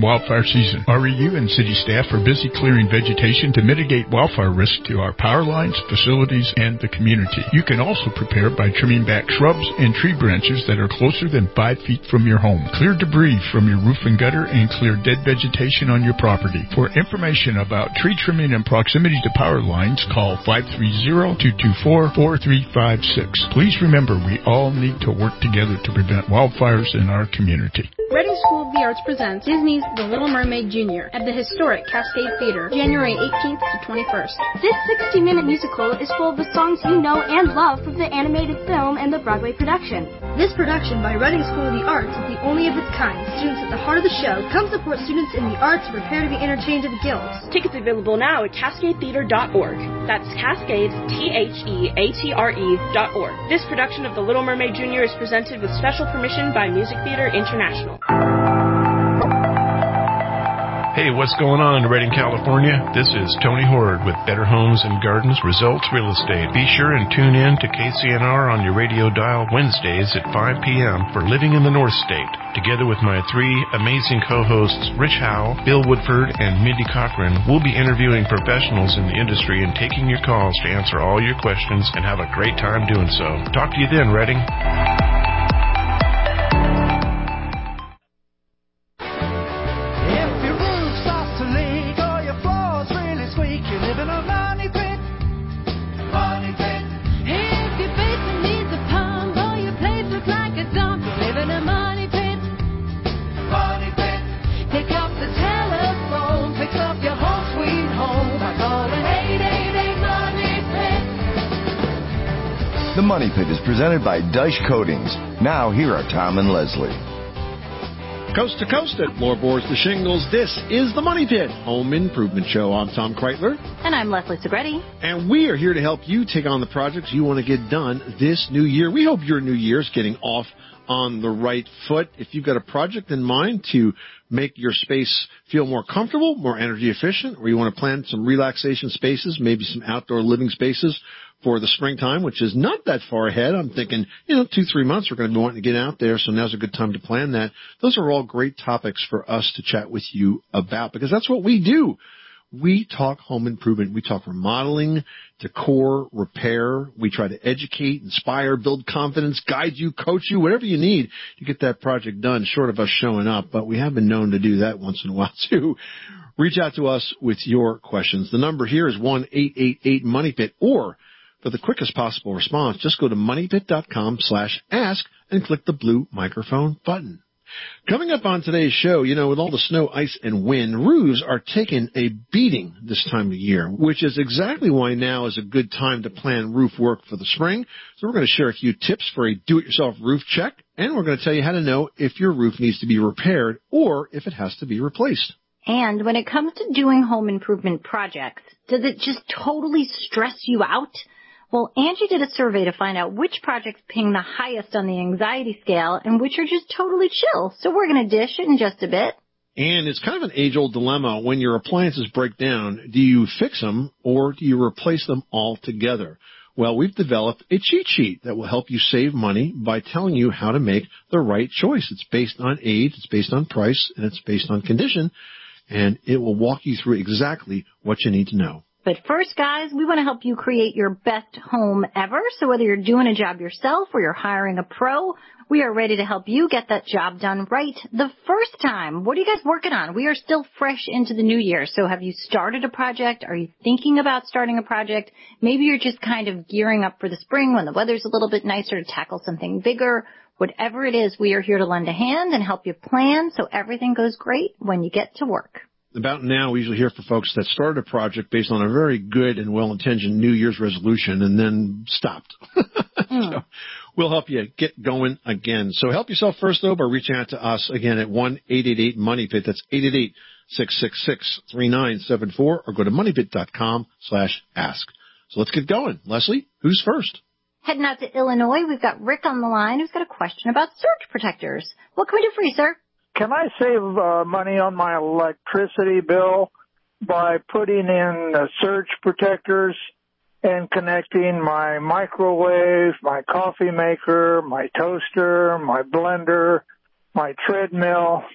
wildfire season. REU and city staff are busy clearing vegetation to mitigate wildfire risk to our power lines, facilities, and the community. You can also prepare by trimming back shrubs and tree branches that are closer than 5 feet from your home. Clear debris from your roof and gutter and clear dead vegetation on your property. For information about tree trimming in proximity to power lines, call 530-224-4356. Please remember, we all need to work together to prevent wildfires in our community. Reading School of the Arts presents Disney's The Little Mermaid Jr. at the historic Cascade Theater, January 18th to 21st. This 60-minute musical is full of the songs you know and love from the animated film and the Broadway production. This production by Reading School of the Arts is the only of its kind. Students at the heart of the show come support students in the arts and prepare to be entertained at the guilds. Tickets available now at cascadetheater.org. That's Cascades, TheATRE.org. This production of The Little Mermaid Jr. is presented with special permission by Music Theater International. Hey, what's going on in Redding, California? This is Tony Horde with Better Homes and Gardens Results Real Estate. Be sure and tune in to KCNR on your radio dial Wednesdays at 5 p.m. for Living in the North State. Together with my three amazing co-hosts, Rich Howe, Bill Woodford, and Mindy Cochran, we'll be interviewing professionals in the industry and taking your calls to answer all your questions and have a great time doing so. Talk to you then, Redding. The Money Pit is presented by Dyche Coatings. Now, here are Tom and Leslie. Coast to coast at Floorboards to Shingles, this is The Money Pit, Home Improvement Show. I'm Tom Kreitler. And I'm Leslie Segretti. And we are here to help you take on the projects you want to get done this new year. We hope your new year is getting off on the right foot. If you've got a project in mind to make your space feel more comfortable, more energy efficient, or you want to plan some relaxation spaces, maybe some outdoor living spaces for the springtime, which is not that far ahead. I'm thinking, 2-3 months we're going to be wanting to get out there, so now's a good time to plan that. Those are all great topics for us to chat with you about, because that's what we do. We talk home improvement. We talk remodeling, decor, repair. We try to educate, inspire, build confidence, guide you, coach you, whatever you need to get that project done, short of us showing up. But we have been known to do that once in a while, too. Reach out to us with your questions. The number here is 1-888-MONEYPIT, or for the quickest possible response, just go to moneypit.com/ask and click the blue microphone button. Coming up on today's show, with all the snow, ice, and wind, roofs are taking a beating this time of year, which is exactly why now is a good time to plan roof work for the spring. So we're going to share a few tips for a do-it-yourself roof check, and we're going to tell you how to know if your roof needs to be repaired or if it has to be replaced. And when it comes to doing home improvement projects, does it just totally stress you out? Well, Angie did a survey to find out which projects ping the highest on the anxiety scale and which are just totally chill. So we're going to dish it in just a bit. And it's kind of an age-old dilemma. When your appliances break down, do you fix them or do you replace them altogether? Well, we've developed a cheat sheet that will help you save money by telling you how to make the right choice. It's based on age, it's based on price, and it's based on condition. And it will walk you through exactly what you need to know. But first, guys, we want to help you create your best home ever. So whether you're doing a job yourself or you're hiring a pro, we are ready to help you get that job done right the first time. What are you guys working on? We are still fresh into the new year. So have you started a project? Are you thinking about starting a project? Maybe you're just kind of gearing up for the spring when the weather's a little bit nicer to tackle something bigger. Whatever it is, we are here to lend a hand and help you plan so everything goes great when you get to work. About now, we usually hear from folks that started a project based on a very good and well-intentioned New Year's resolution and then stopped. So we'll help you get going again. So help yourself first, though, by reaching out to us again at 1-888-MONEYPIT. That's 888-666-3974, or go to moneypit.com/ask. So let's get going. Leslie, who's first? Heading out to Illinois, we've got Rick on the line who's got a question about surge protectors. What can we do for you, sir? Can I save money on my electricity bill by putting in surge protectors and connecting my microwave, my coffee maker, my toaster, my blender, my treadmill,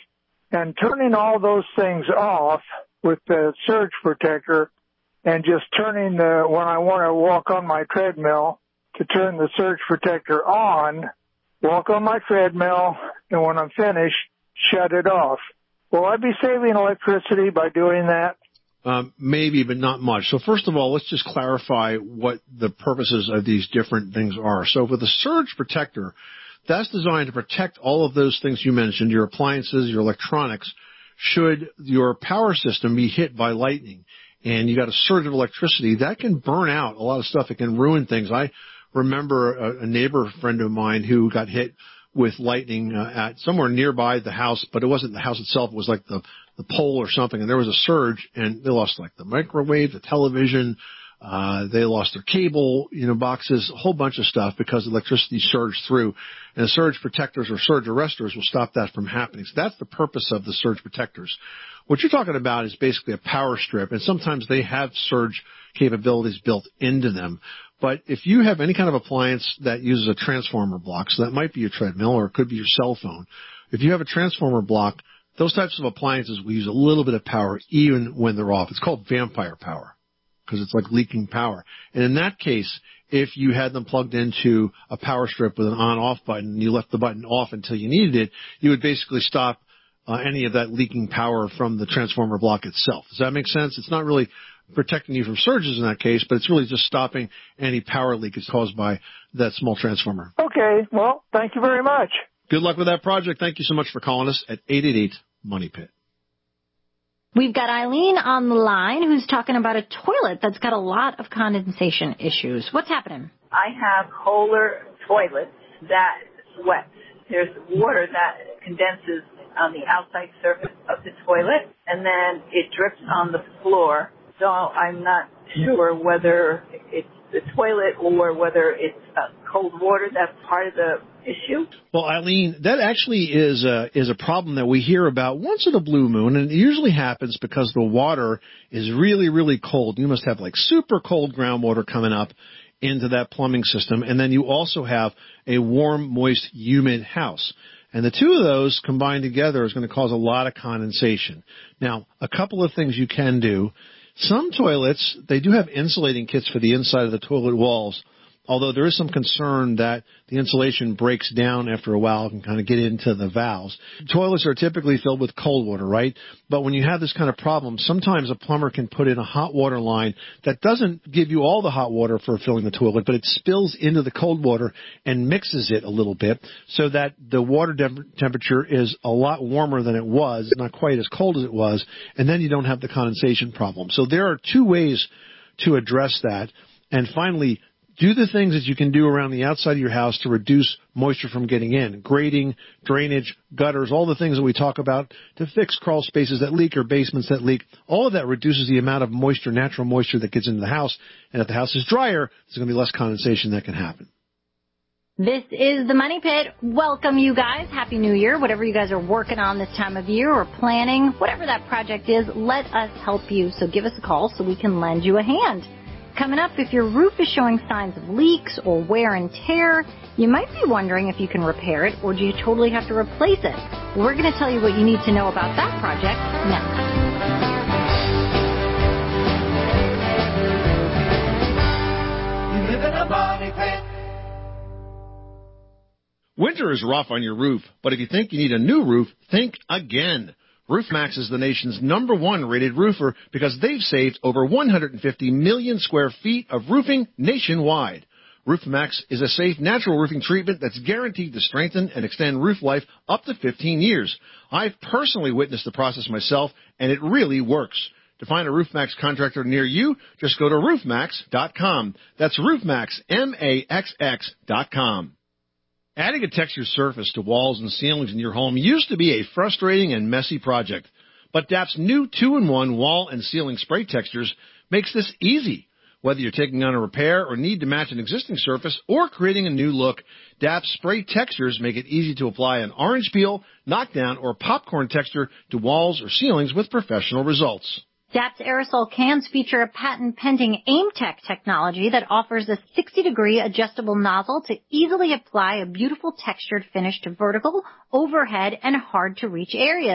and turning all those things off with the surge protector and just turning when I want to walk on my treadmill, to turn the surge protector on, walk on my treadmill, and when I'm finished, shut it off. Will I be saving electricity by doing that? Maybe, but not much. So first of all, let's just clarify what the purposes of these different things are. So with the surge protector, that's designed to protect all of those things you mentioned, your appliances, your electronics, should your power system be hit by lightning and you got a surge of electricity. That can burn out a lot of stuff. It can ruin things. I remember a neighbor friend of mine who got hit with lightning at somewhere nearby the house, but it wasn't the house itself. It was like the pole or something, and there was a surge, and they lost like the microwave, the television. They lost their cable, boxes, a whole bunch of stuff because electricity surged through. And surge protectors or surge arresters will stop that from happening. So that's the purpose of the surge protectors. What you're talking about is basically a power strip, and sometimes they have surge capabilities built into them. But if you have any kind of appliance that uses a transformer block, so that might be your treadmill or it could be your cell phone. If you have a transformer block, those types of appliances will use a little bit of power even when they're off. It's called vampire power because it's like leaking power. And in that case, if you had them plugged into a power strip with an on-off button and you left the button off until you needed it, you would basically stop any of that leaking power from the transformer block itself. Does that make sense? It's not really protecting you from surges in that case, but it's really just stopping any power leakage caused by that small transformer. Okay. Well, thank you very much. Good luck with that project. Thank you so much for calling us at 888-MONEY-PIT. We've got Eileen on the line who's talking about a toilet that's got a lot of condensation issues. What's happening? I have Kohler toilets that sweat. There's water that condenses on the outside surface of the toilet, and then it drips on the floor. So I'm not sure whether it's the toilet or whether it's cold water that's part of the issue. Well, Eileen, that actually is a problem that we hear about once in a blue moon, and it usually happens because the water is really, really cold. You must have like super cold groundwater coming up into that plumbing system, and then you also have a warm, moist, humid house. And the two of those combined together is going to cause a lot of condensation. Now, a couple of things you can do. Some toilets, they do have insulating kits for the inside of the toilet walls, although there is some concern that the insulation breaks down after a while and kind of get into the valves. Toilets are typically filled with cold water, right? But when you have this kind of problem, sometimes a plumber can put in a hot water line that doesn't give you all the hot water for filling the toilet, but it spills into the cold water and mixes it a little bit so that the water temperature is a lot warmer than it was, not quite as cold as it was, and then you don't have the condensation problem. So there are two ways to address that. And finally, do the things that you can do around the outside of your house to reduce moisture from getting in. Grading, drainage, gutters, all the things that we talk about to fix crawl spaces that leak or basements that leak. All of that reduces the amount of moisture, natural moisture that gets into the house. And if the house is drier, there's going to be less condensation that can happen. This is the Money Pit. Welcome, you guys. Happy New Year. Whatever you guys are working on this time of year or planning, whatever that project is, let us help you. So give us a call so we can lend you a hand. Coming up, if your roof is showing signs of leaks or wear and tear, you might be wondering if you can repair it or do you totally have to replace it. We're going to tell you what you need to know about that project next. You live in a money pit. Winter is rough on your roof, but if you think you need a new roof, think again. RoofMax is the nation's #1 rated roofer because they've saved over 150 million square feet of roofing nationwide. RoofMax is a safe, natural roofing treatment that's guaranteed to strengthen and extend roof life up to 15 years. I've personally witnessed the process myself, and it really works. To find a RoofMax contractor near you, just go to roofmax.com. That's RoofMax, MAXX.com. Adding a textured surface to walls and ceilings in your home used to be a frustrating and messy project, but DAP's new 2-in-1 wall and ceiling spray textures makes this easy. Whether you're taking on a repair or need to match an existing surface or creating a new look, DAP's spray textures make it easy to apply an orange peel, knockdown, or popcorn texture to walls or ceilings with professional results. DAP's aerosol cans feature a patent-pending AimTech technology that offers a 60-degree adjustable nozzle to easily apply a beautiful textured finish to vertical, overhead, and hard-to-reach areas.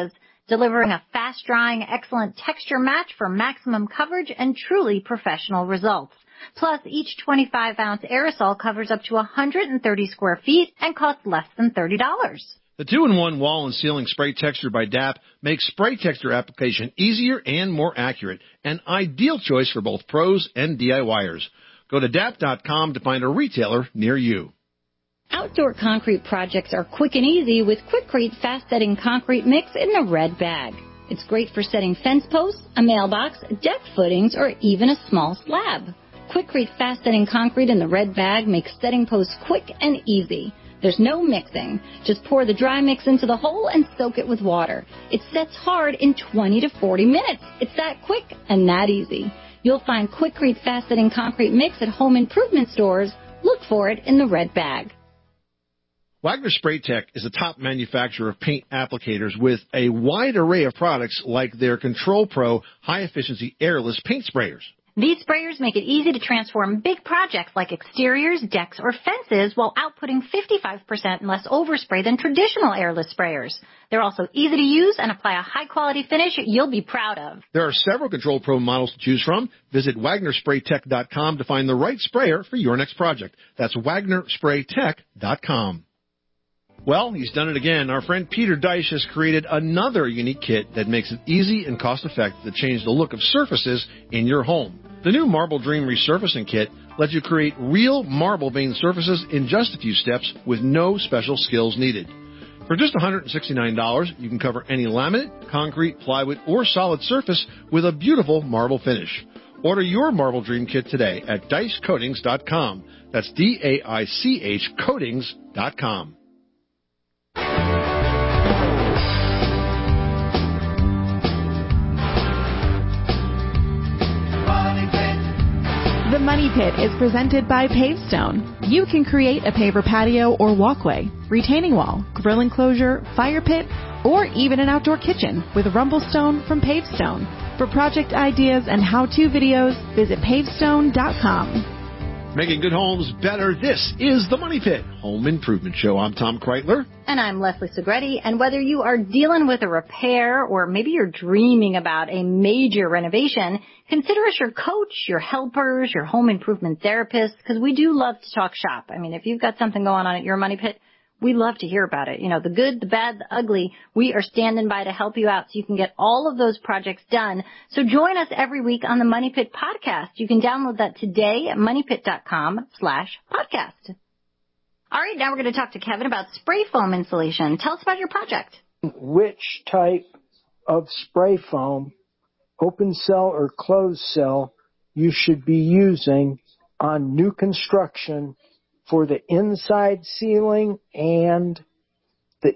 delivering a fast-drying, excellent texture match for maximum coverage and truly professional results. Plus, each 25-ounce aerosol covers up to 130 square feet and costs less than $30. The 2-in-1 wall and ceiling spray texture by DAP makes spray texture application easier and more accurate, an ideal choice for both pros and DIYers. Go to DAP.com to find a retailer near you. Outdoor concrete projects are quick and easy with Quikrete fast-setting concrete mix in the red bag. It's great for setting fence posts, a mailbox, deck footings, or even a small slab. Quikrete fast-setting concrete in the red bag makes setting posts quick and easy. There's no mixing. Just pour the dry mix into the hole and soak it with water. It sets hard in 20 to 40 minutes. It's that quick and that easy. You'll find Quikrete fast-setting concrete mix at home improvement stores. Look for it in the red bag. Wagner Spray Tech is a top manufacturer of paint applicators with a wide array of products like their Control Pro high-efficiency airless paint sprayers. These sprayers make it easy to transform big projects like exteriors, decks, or fences while outputting 55% less overspray than traditional airless sprayers. They're also easy to use and apply a high-quality finish you'll be proud of. There are several Control Pro models to choose from. Visit WagnerSprayTech.com to find the right sprayer for your next project. That's WagnerSprayTech.com. Well, he's done it again. Our friend Peter Deich has created another unique kit that makes it easy and cost-effective to change the look of surfaces in your home. The new Marble Dream Resurfacing Kit lets you create real marble veined surfaces in just a few steps with no special skills needed. For just $169, you can cover any laminate, concrete, plywood, or solid surface with a beautiful marble finish. Order your Marble Dream Kit today at DeichCoatings.com. That's D-A-I-C-H Coatings.com. The Money Pit is presented by Pavestone. You can create a paver patio or walkway, retaining wall, grill enclosure, fire pit, or even an outdoor kitchen with Rumblestone from Pavestone. For project ideas and how-to videos, visit pavestone.com. Making good homes better, this is The Money Pit Home Improvement Show. I'm Tom Kreitler. And I'm Leslie Segretti. And whether you are dealing with a repair or maybe you're dreaming about a major renovation, consider us your coach, your helpers, your home improvement therapist, because we do love to talk shop. I mean, if you've got something going on at your Money Pit, we love to hear about it. You know, the good, the bad, the ugly. We are standing by to help you out so you can get all of those projects done. So join us every week on the Money Pit podcast. You can download that today at moneypit.com/podcast. All right, now we're going to talk to Kevin about spray foam insulation. Tell us about your project. Which type of spray foam, open cell or closed cell, you should be using on new construction for the inside ceiling and the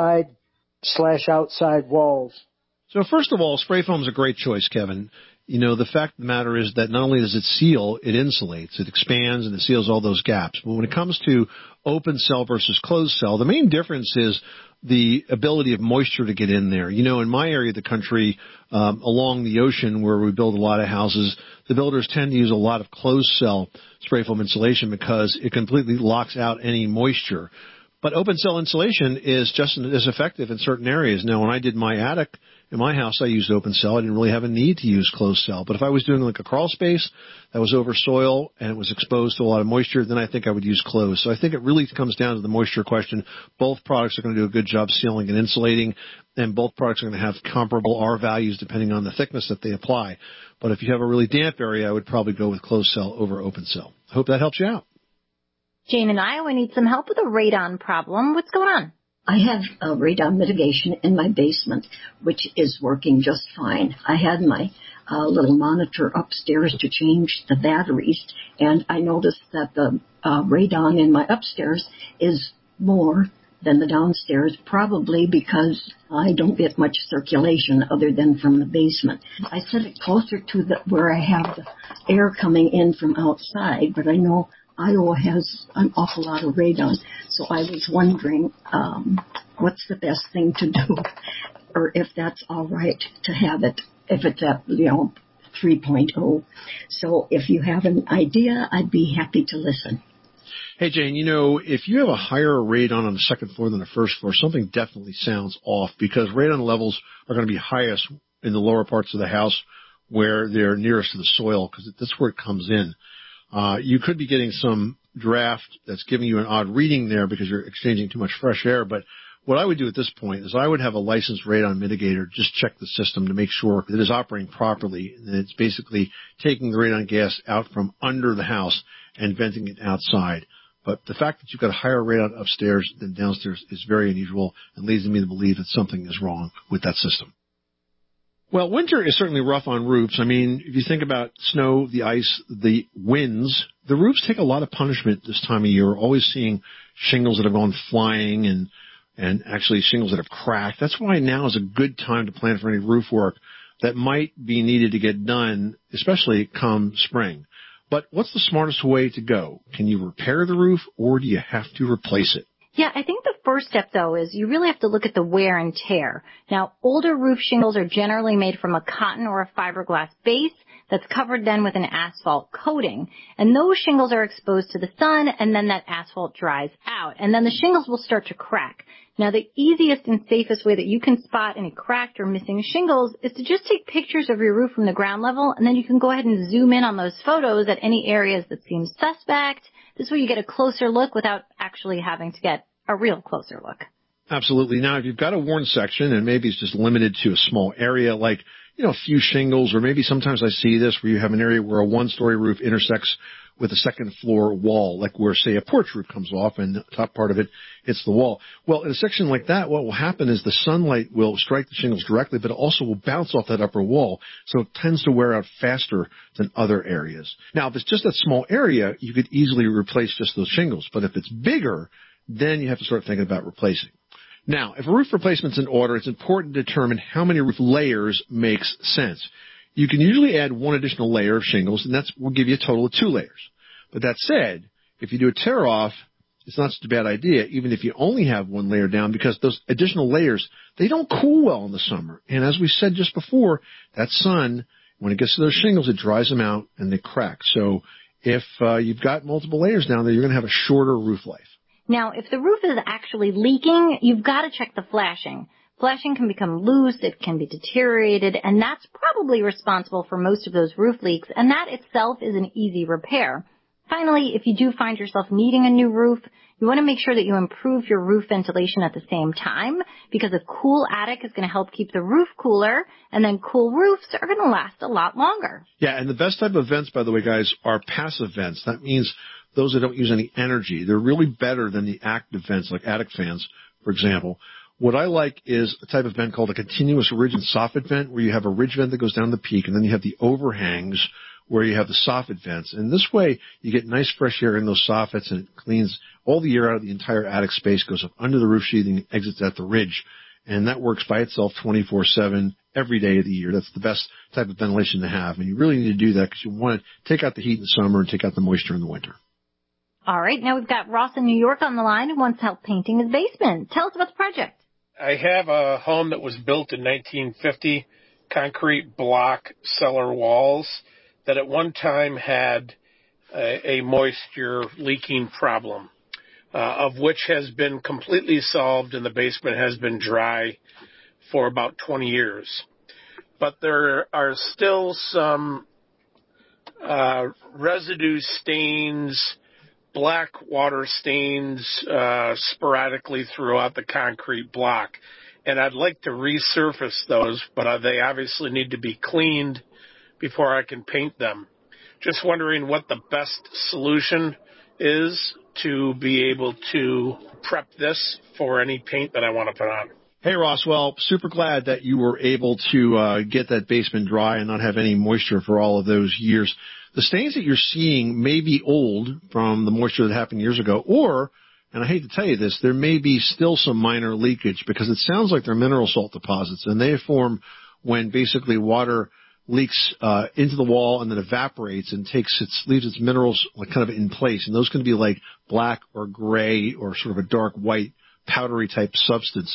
inside/outside walls? So first of all, spray foam is a great choice, Kevin. You know, the fact of the matter is that not only does it seal, it insulates, it expands, and it seals all those gaps. But when it comes to open cell versus closed cell, the main difference is the ability of moisture to get in there. You know, in my area of the country, along the ocean where we build a lot of houses, the builders tend to use a lot of closed cell spray foam insulation because it completely locks out any moisture. But open cell insulation is just as effective in certain areas. Now, when I did my attic in my house, I used open cell. I didn't really have a need to use closed cell. But if I was doing like a crawl space that was over soil and it was exposed to a lot of moisture, then I think I would use closed. So I think it really comes down to the moisture question. Both products are going to do a good job sealing and insulating, and both products are going to have comparable R values depending on the thickness that they apply. But if you have a really damp area, I would probably go with closed cell over open cell. I hope that helps you out. Jane in Iowa needs some help with a radon problem. What's going on? I have a radon mitigation in my basement, which is working just fine. I had my little monitor upstairs to change the batteries, and I noticed that the radon in my upstairs is more than the downstairs, probably because I don't get much circulation other than from the basement. I set it closer to where I have the air coming in from outside, but I know Iowa has an awful lot of radon, so I was wondering what's the best thing to do, or if that's all right to have it, if it's at, 3.0. So if you have an idea, I'd be happy to listen. Hey, Jane, if you have a higher radon on the second floor than the first floor, something definitely sounds off because radon levels are going to be highest in the lower parts of the house where they're nearest to the soil because that's where it comes in. You could be getting some draft that's giving you an odd reading there because you're exchanging too much fresh air. But what I would do at this point is I would have a licensed radon mitigator just check the system to make sure that it is operating properly and it's basically taking the radon gas out from under the house and venting it outside. But the fact that you've got a higher radon upstairs than downstairs is very unusual and leads me to believe that something is wrong with that system. Well, winter is certainly rough on roofs. I mean, if you think about snow, the ice, the winds, the roofs take a lot of punishment this time of year. We're always seeing shingles that have gone flying and actually shingles that have cracked. That's why now is a good time to plan for any roof work that might be needed to get done, especially come spring. But what's the smartest way to go? Can you repair the roof or do you have to replace it? Yeah, I think the first step, though, is you really have to look at the wear and tear. Now, older roof shingles are generally made from a cotton or a fiberglass base that's covered then with an asphalt coating. And those shingles are exposed to the sun, and then that asphalt dries out. And then the shingles will start to crack. Now, the easiest and safest way that you can spot any cracked or missing shingles is to just take pictures of your roof from the ground level, and then you can go ahead and zoom in on those photos at any areas that seem suspect. This way you get a closer look without actually having to get a real closer look. Absolutely. Now, if you've got a worn section and maybe it's just limited to a small area like, a few shingles, or maybe sometimes I see this where you have an area where a one-story roof intersects with a second floor wall, like where, say, a porch roof comes off and the top part of it hits the wall. Well, in a section like that, what will happen is the sunlight will strike the shingles directly, but it also will bounce off that upper wall, so it tends to wear out faster than other areas. Now, if it's just that small area, you could easily replace just those shingles, but if it's bigger, then you have to start thinking about replacing. Now, if a roof replacement's in order, it's important to determine how many roof layers makes sense. You can usually add one additional layer of shingles, and that will give you a total of 2 layers. But that said, if you do a tear-off, it's not such a bad idea, even if you only have 1 layer down, because those additional layers, they don't cool well in the summer. And as we said just before, that sun, when it gets to those shingles, it dries them out and they crack. So if you've got multiple layers down there, you're going to have a shorter roof life. Now, if the roof is actually leaking, you've got to check the flashing. Flashing can become loose, it can be deteriorated, and that's probably responsible for most of those roof leaks, and that itself is an easy repair. Finally, if you do find yourself needing a new roof, you want to make sure that you improve your roof ventilation at the same time, because a cool attic is going to help keep the roof cooler, and then cool roofs are going to last a lot longer. Yeah, and the best type of vents, by the way, guys, are passive vents. That means those that don't use any energy. They're really better than the active vents, like attic fans, for example. What I like is a type of vent called a continuous ridge and soffit vent, where you have a ridge vent that goes down the peak, and then you have the overhangs where you have the soffit vents. And this way, you get nice fresh air in those soffits, and it cleans all the air out of the entire attic space, goes up under the roof sheathing, exits at the ridge. And that works by itself 24/7 every day of the year. That's the best type of ventilation to have. And you really need to do that because you want to take out the heat in the summer and take out the moisture in the winter. All right, now we've got Ross in New York on the line who wants help painting his basement. Tell us about the project. I have a home that was built in 1950, concrete block cellar walls that at one time had a moisture leaking problem, of which has been completely solved, and the basement has been dry for about 20 years. But there are still some residue stains, black water stains sporadically throughout the concrete block. And I'd like to resurface those, but they obviously need to be cleaned before I can paint them. Just wondering what the best solution is to be able to prep this for any paint that I want to put on. Hey, Ross. Well, super glad that you were able to get that basement dry and not have any moisture for all of those years. The stains that you're seeing may be old from the moisture that happened years ago, or, and I hate to tell you this, there may be still some minor leakage because it sounds like they're mineral salt deposits, and they form when basically water leaks into the wall and then evaporates and leaves its minerals like kind of in place. And those can be like black or gray or sort of a dark white powdery type substance.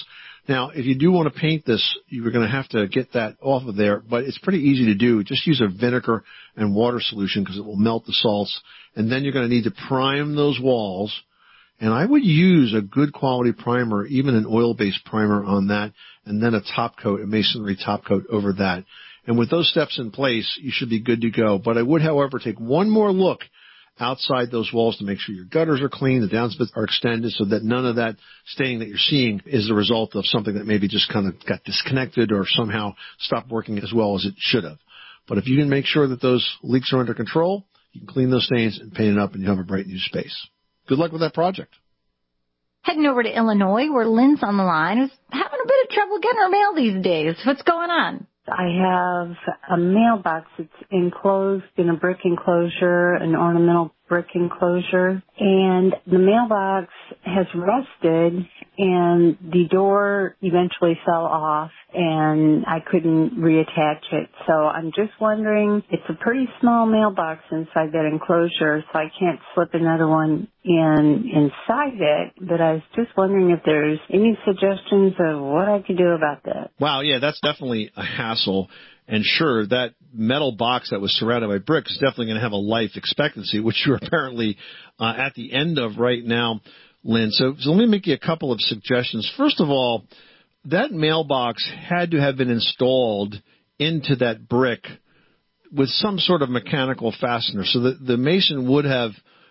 Now, if you do want to paint this, you're going to have to get that off of there, but it's pretty easy to do. Just use a vinegar and water solution because it will melt the salts. And then you're going to need to prime those walls. And I would use a good quality primer, even an oil-based primer on that, and then a top coat, a masonry top coat over that. And with those steps in place, you should be good to go. But I would, however, take one more look outside those walls to make sure your gutters are clean, the downspouts are extended, so that none of that staining that you're seeing is the result of something that maybe just kind of got disconnected or somehow stopped working as well as it should have. But if you can make sure that those leaks are under control, you can clean those stains and paint it up, and you have a bright new space. Good luck with that project. Heading over to Illinois, where Lynn's on the line, who's having a bit of trouble getting her mail these days. What's going on? I have a mailbox that's enclosed in a brick enclosure, an ornamental brick enclosure, and the mailbox has rusted and the door eventually fell off and I couldn't reattach it. So I'm just wondering, it's a pretty small mailbox inside that enclosure, so I can't slip another one inside it, but I was just wondering if there's any suggestions of what I could do about that. Wow, yeah, that's definitely a hassle. And sure, that metal box that was surrounded by brick is definitely going to have a life expectancy, which you're apparently at the end of right now, Lynn. So let me make you a couple of suggestions. First of all, that mailbox had to have been installed into that brick with some sort of mechanical fastener. So the mason would have,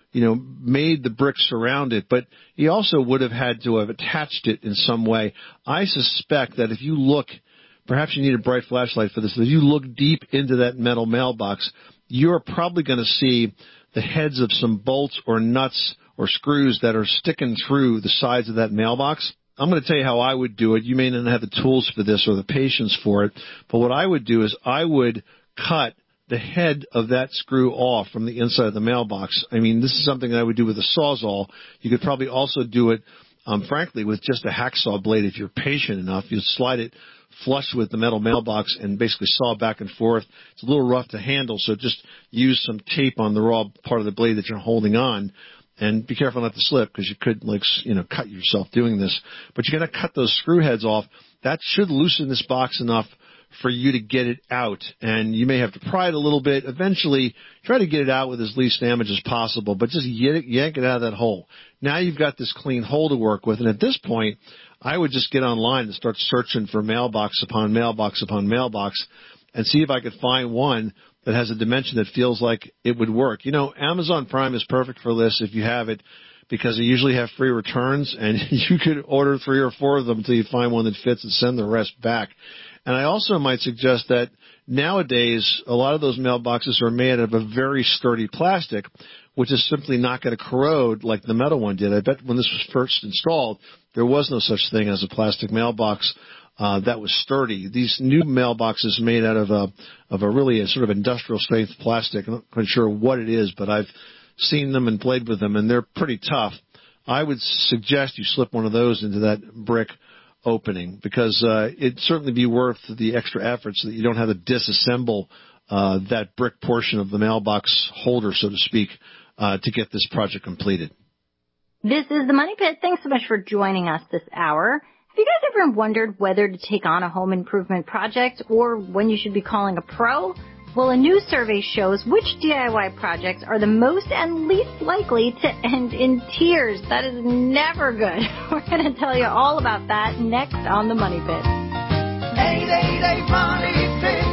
made the brick surround it, but he also would have had to have attached it in some way. I suspect that if you look, perhaps you need a bright flashlight for this, but if you look deep into that metal mailbox, you're probably going to see the heads of some bolts or nuts or screws that are sticking through the sides of that mailbox. I'm going to tell you how I would do it. You may not have the tools for this or the patience for it, but what I would do is I would cut the head of that screw off from the inside of the mailbox. I mean, this is something that I would do with a Sawzall. You could probably also do it, frankly, with just a hacksaw blade if you're patient enough. You slide it flush with the metal mailbox and basically saw back and forth. It's a little rough to handle, so just use some tape on the raw part of the blade that you're holding on. And be careful not to slip because you could, cut yourself doing this. But you're going to cut those screw heads off. That should loosen this box enough for you to get it out. And you may have to pry it a little bit. Eventually, try to get it out with as least damage as possible, but just yank it out of that hole. Now you've got this clean hole to work with. And at this point, I would just get online and start searching for mailbox upon mailbox upon mailbox and see if I could find one that has a dimension that feels like it would work. Amazon Prime is perfect for this if you have it because they usually have free returns, and you could order 3 or 4 of them until you find one that fits and send the rest back. And I also might suggest that nowadays a lot of those mailboxes are made of a very sturdy plastic, which is simply not going to corrode like the metal one did. I bet when this was first installed, there was no such thing as a plastic mailbox that was sturdy. These new mailboxes made out of a really a sort of industrial strength plastic. I'm not quite sure what it is, but I've seen them and played with them, and they're pretty tough. I would suggest you slip one of those into that brick opening because it'd certainly be worth the extra effort so that you don't have to disassemble that brick portion of the mailbox holder, so to speak, to get this project completed. This is the Money Pit. Thanks so much for joining us this hour. Have you guys ever wondered whether to take on a home improvement project or when you should be calling a pro? Well, a new survey shows which DIY projects are the most and least likely to end in tears. That is never good. We're going to tell you all about that next on the Money Pit. 888 Money Pit.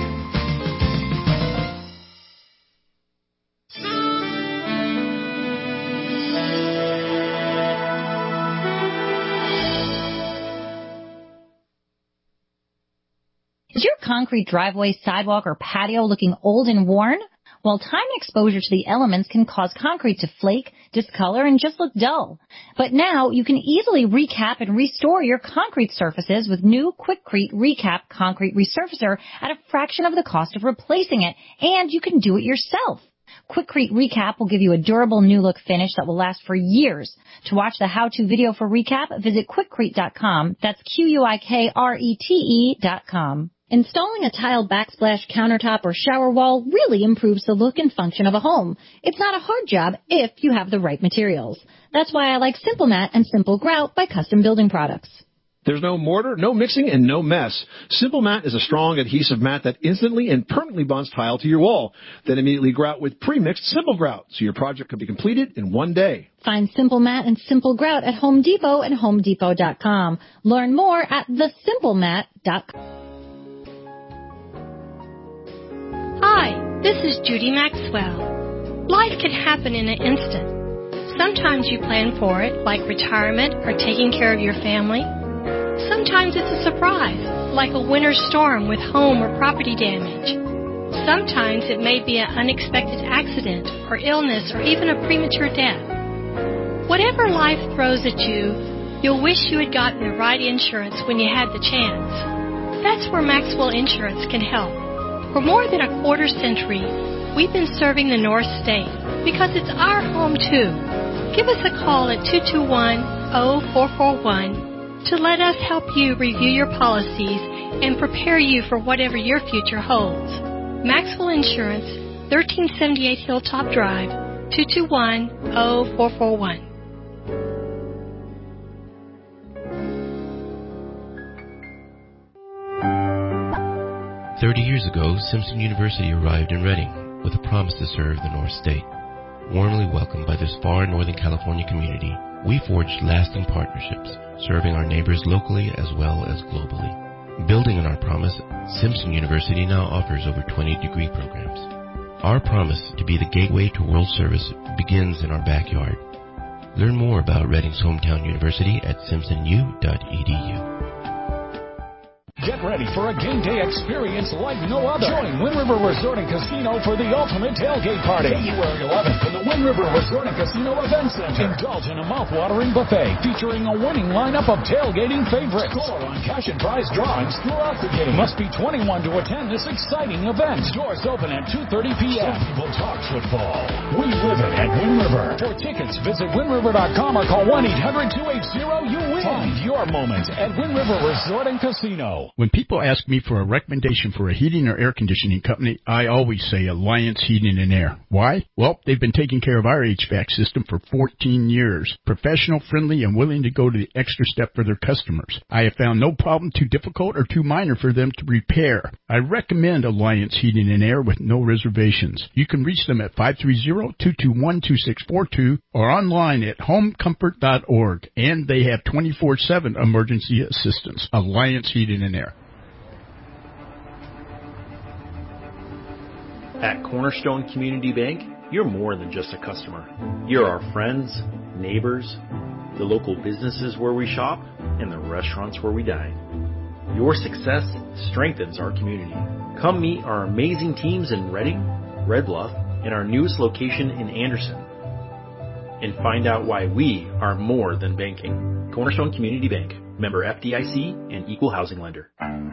Is your concrete driveway, sidewalk, or patio looking old and worn? Well, time and exposure to the elements can cause concrete to flake, discolor, and just look dull. But now you can easily recap and restore your concrete surfaces with new Quikrete Recap Concrete Resurfacer at a fraction of the cost of replacing it, and you can do it yourself. Quikrete Recap will give you a durable new look finish that will last for years. To watch the how-to video for Recap, visit Quikrete.com. That's Quikrete.com. Installing a tile backsplash countertop or shower wall really improves the look and function of a home. It's not a hard job if you have the right materials. That's why I like Simple Mat and Simple Grout by Custom Building Products. There's no mortar, no mixing, and no mess. Simple Mat is a strong adhesive mat that instantly and permanently bonds tile to your wall. Then immediately grout with pre-mixed Simple Grout, so your project can be completed in one day. Find Simple Mat and Simple Grout at Home Depot and HomeDepot.com. Learn more at thesimplemat.com. Hi, this is Judy Maxwell. Life can happen in an instant. Sometimes you plan for it, like retirement or taking care of your family. Sometimes it's a surprise, like a winter storm with home or property damage. Sometimes it may be an unexpected accident or illness or even a premature death. Whatever life throws at you, you'll wish you had gotten the right insurance when you had the chance. That's where Maxwell Insurance can help. For more than a quarter century, we've been serving the North State because it's our home too. Give us a call at 221-0441 to let us help you review your policies and prepare you for whatever your future holds. Maxwell Insurance, 1378 Hilltop Drive, 221-0441. Years ago, Simpson University arrived in Reading with a promise to serve the North State. Warmly welcomed by this far Northern California community, we forged lasting partnerships, serving our neighbors locally as well as globally. Building on our promise, Simpson University now offers over 20 degree programs. Our promise to be the gateway to world service begins in our backyard. Learn more about Reading's hometown university at simpsonu.edu. Get ready for a game day experience like no other. Join Wind River Resort and Casino for the ultimate tailgate party. February 11th in the Wind River Resort and Casino Event Center. Indulge in a mouth-watering buffet featuring a winning lineup of tailgating favorites. Score on cash and prize drawings throughout the game. Must be 21 to attend this exciting event. Doors open at 2:30 p.m. Some people talk football. We live it at Wind River. For tickets, visit windriver.com or call 1-800-280-YOU-WIN. Find your moment at Wind River Resort and Casino. When people ask me for a recommendation for a heating or air conditioning company, I always say Alliance Heating and Air. Why? Well, they've been taking care of our HVAC system for 14 years. Professional, friendly, and willing to go to the extra step for their customers. I have found no problem too difficult or too minor for them to repair. I recommend Alliance Heating and Air with no reservations. You can reach them at 530-221-2642 or online at homecomfort.org. And they have 24/7 emergency assistance. Alliance Heating and Air. At Cornerstone Community Bank, you're more than just a customer. You're our friends, neighbors, the local businesses where we shop, and the restaurants where we dine. Your success strengthens our community. Come meet our amazing teams in Reading, Red Bluff, and our newest location in Anderson. And find out why we are more than banking. Cornerstone Community Bank, member FDIC and equal housing lender.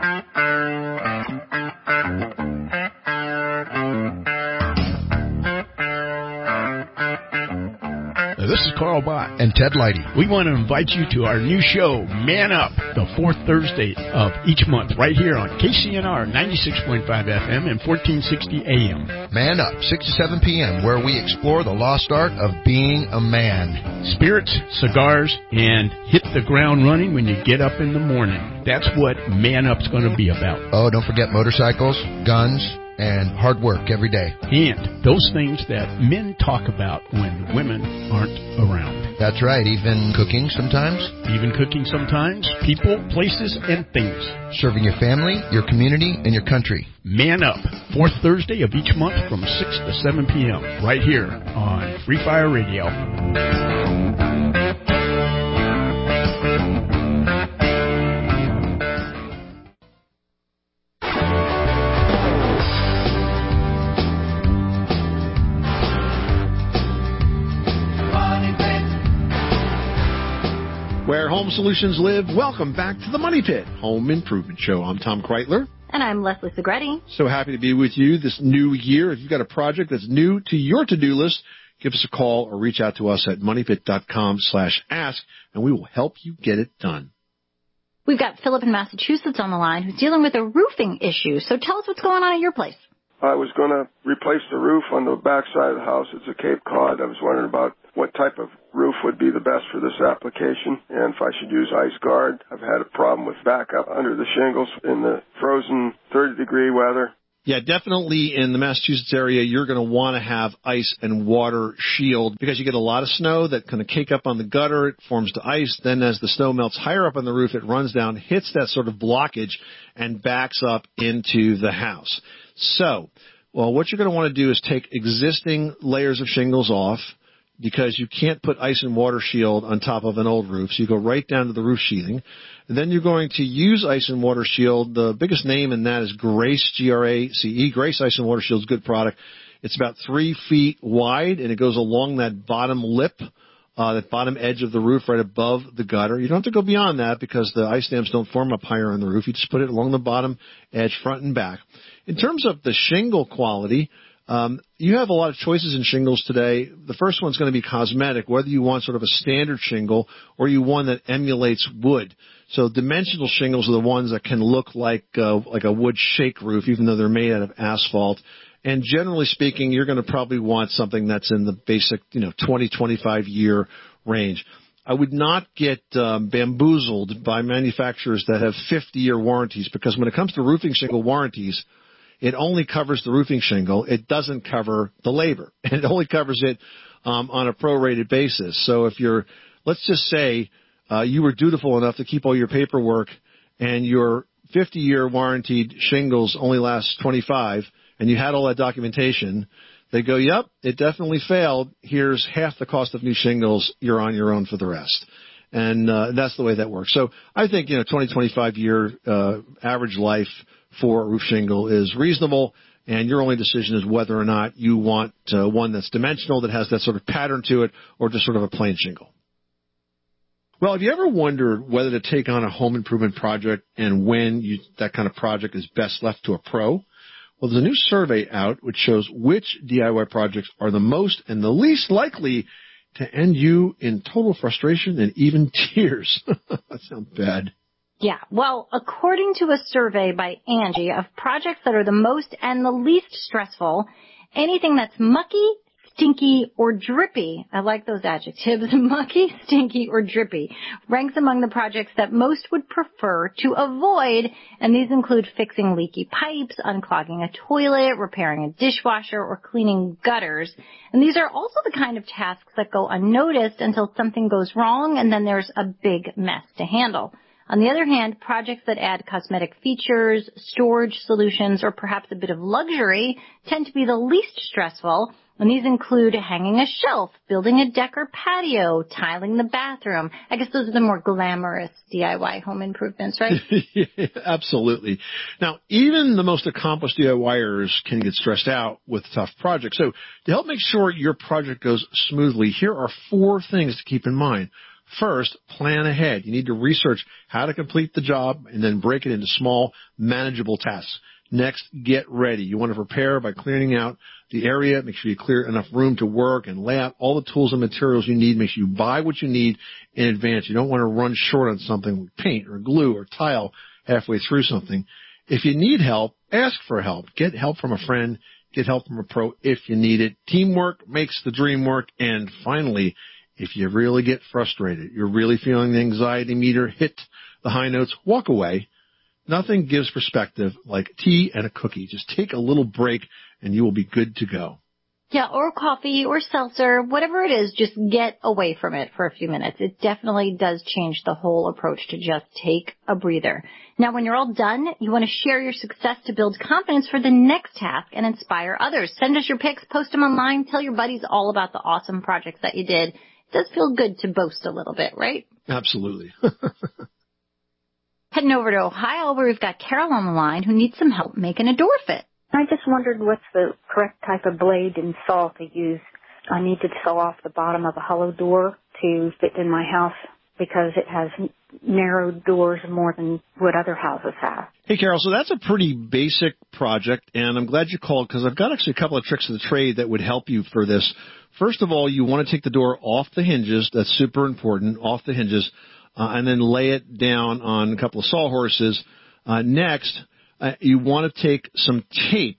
This is Carl Bott and Ted Leidy. We want to invite you to our new show, Man Up, the fourth Thursday of each month, right here on KCNR 96.5 FM and 1460 AM. Man Up, 6 to 7 p.m., where we explore the lost art of being a man. Spirits, cigars, and hit the ground running when you get up in the morning. That's what Man Up's going to be about. Oh, don't forget motorcycles, guns, and hard work every day. And those things that men talk about when women aren't around. That's right, even cooking sometimes. People, places, and things. Serving your family, your community, and your country. Man Up, fourth Thursday of each month from 6 to 7 p.m. right here on Free Fire Radio. Where home solutions live, welcome back to the Money Pit Home Improvement Show. I'm Tom Kreitler. And I'm Leslie Segretti. So happy to be with you this new year. If you've got a project that's new to your to-do list, give us a call or reach out to us at moneypit.com/ask, and we will help you get it done. We've got Philip in Massachusetts on the line who's dealing with a roofing issue. So tell us what's going on at your place. I was going to replace the roof on the back side of the house. It's a Cape Cod. I was wondering about what type of roof would be the best for this application and if I should use Ice Guard. I've had a problem with backup under the shingles in the frozen 30-degree weather. Yeah, definitely in the Massachusetts area, you're going to want to have ice and water shield because you get a lot of snow that kind of cake up on the gutter. It forms to ice. Then as the snow melts higher up on the roof, it runs down, hits that sort of blockage, and backs up into the house. So, well, what you're going to want to do is take existing layers of shingles off because you can't put ice and water shield on top of an old roof. So you go right down to the roof sheathing. And then you're going to use ice and water shield. The biggest name in that is Grace, G-R-A-C-E. Grace Ice and Water Shield is a good product. It's about 3 feet wide, and it goes along that bottom lip, that bottom edge of the roof right above the gutter. You don't have to go beyond that because the ice dams don't form up higher on the roof. You just put it along the bottom edge, front and back. In terms of the shingle quality, you have a lot of choices in shingles today. The first one's going to be cosmetic, whether you want sort of a standard shingle or you want that emulates wood. So dimensional shingles are the ones that can look like a wood shake roof, even though they're made out of asphalt. And generally speaking, you're going to probably want something that's in the basic, 20, 25 year range. I would not get bamboozled by manufacturers that have 50-year warranties because when it comes to roofing shingle warranties, it only covers the roofing shingle. It doesn't cover the labor. It only covers it on a prorated basis. So if let's just say you were dutiful enough to keep all your paperwork and your 50-year warranted shingles only last 25 and you had all that documentation, they go, yep, it definitely failed. Here's half the cost of new shingles. You're on your own for the rest. And that's the way that works. So I think, 20, 25-year average life for a roof shingle is reasonable, and your only decision is whether or not you want one that's dimensional, that has that sort of pattern to it, or just sort of a plain shingle. Well, have you ever wondered whether to take on a home improvement project and when that kind of project is best left to a pro? Well, there's a new survey out which shows which DIY projects are the most and the least likely to end you in total frustration and even tears. That sounds bad. Yeah, well, according to a survey by Angie of projects that are the most and the least stressful, anything that's mucky, stinky, or drippy, I like those adjectives, mucky, stinky, or drippy, ranks among the projects that most would prefer to avoid, and these include fixing leaky pipes, unclogging a toilet, repairing a dishwasher, or cleaning gutters. And these are also the kind of tasks that go unnoticed until something goes wrong, and then there's a big mess to handle. On the other hand, projects that add cosmetic features, storage solutions, or perhaps a bit of luxury tend to be the least stressful, and these include hanging a shelf, building a deck or patio, tiling the bathroom. I guess those are the more glamorous DIY home improvements, right? Yeah, absolutely. Now, even the most accomplished DIYers can get stressed out with tough projects. So to help make sure your project goes smoothly, here are 4 things to keep in mind. First, plan ahead. You need to research how to complete the job and then break it into small, manageable tasks. Next, get ready. You want to prepare by clearing out the area. Make sure you clear enough room to work and lay out all the tools and materials you need. Make sure you buy what you need in advance. You don't want to run short on something like paint or glue or tile halfway through something. If you need help, ask for help. Get help from a friend. Get help from a pro if you need it. Teamwork makes the dream work. And finally, if you really get frustrated, you're really feeling the anxiety meter hit the high notes, walk away. Nothing gives perspective like tea and a cookie. Just take a little break and you will be good to go. Yeah, or coffee or seltzer, whatever it is, just get away from it for a few minutes. It definitely does change the whole approach to just take a breather. Now, when you're all done, you want to share your success to build confidence for the next task and inspire others. Send us your pics, post them online, tell your buddies all about the awesome projects that you did. It does feel good to boast a little bit, right? Absolutely. Heading over to Ohio, where we've got Carol on the line who needs some help making a door fit. I just wondered what's the correct type of blade and saw to use. I need to saw off the bottom of a hollow door to fit in my house because it has narrow doors more than what other houses have. Hey, Carol, so that's a pretty basic project, and I'm glad you called because I've got actually a couple of tricks of the trade that would help you for this. First of all, you want to take the door off the hinges. That's super important, off the hinges, and then lay it down on a couple of sawhorses. Next, you want to take some tape,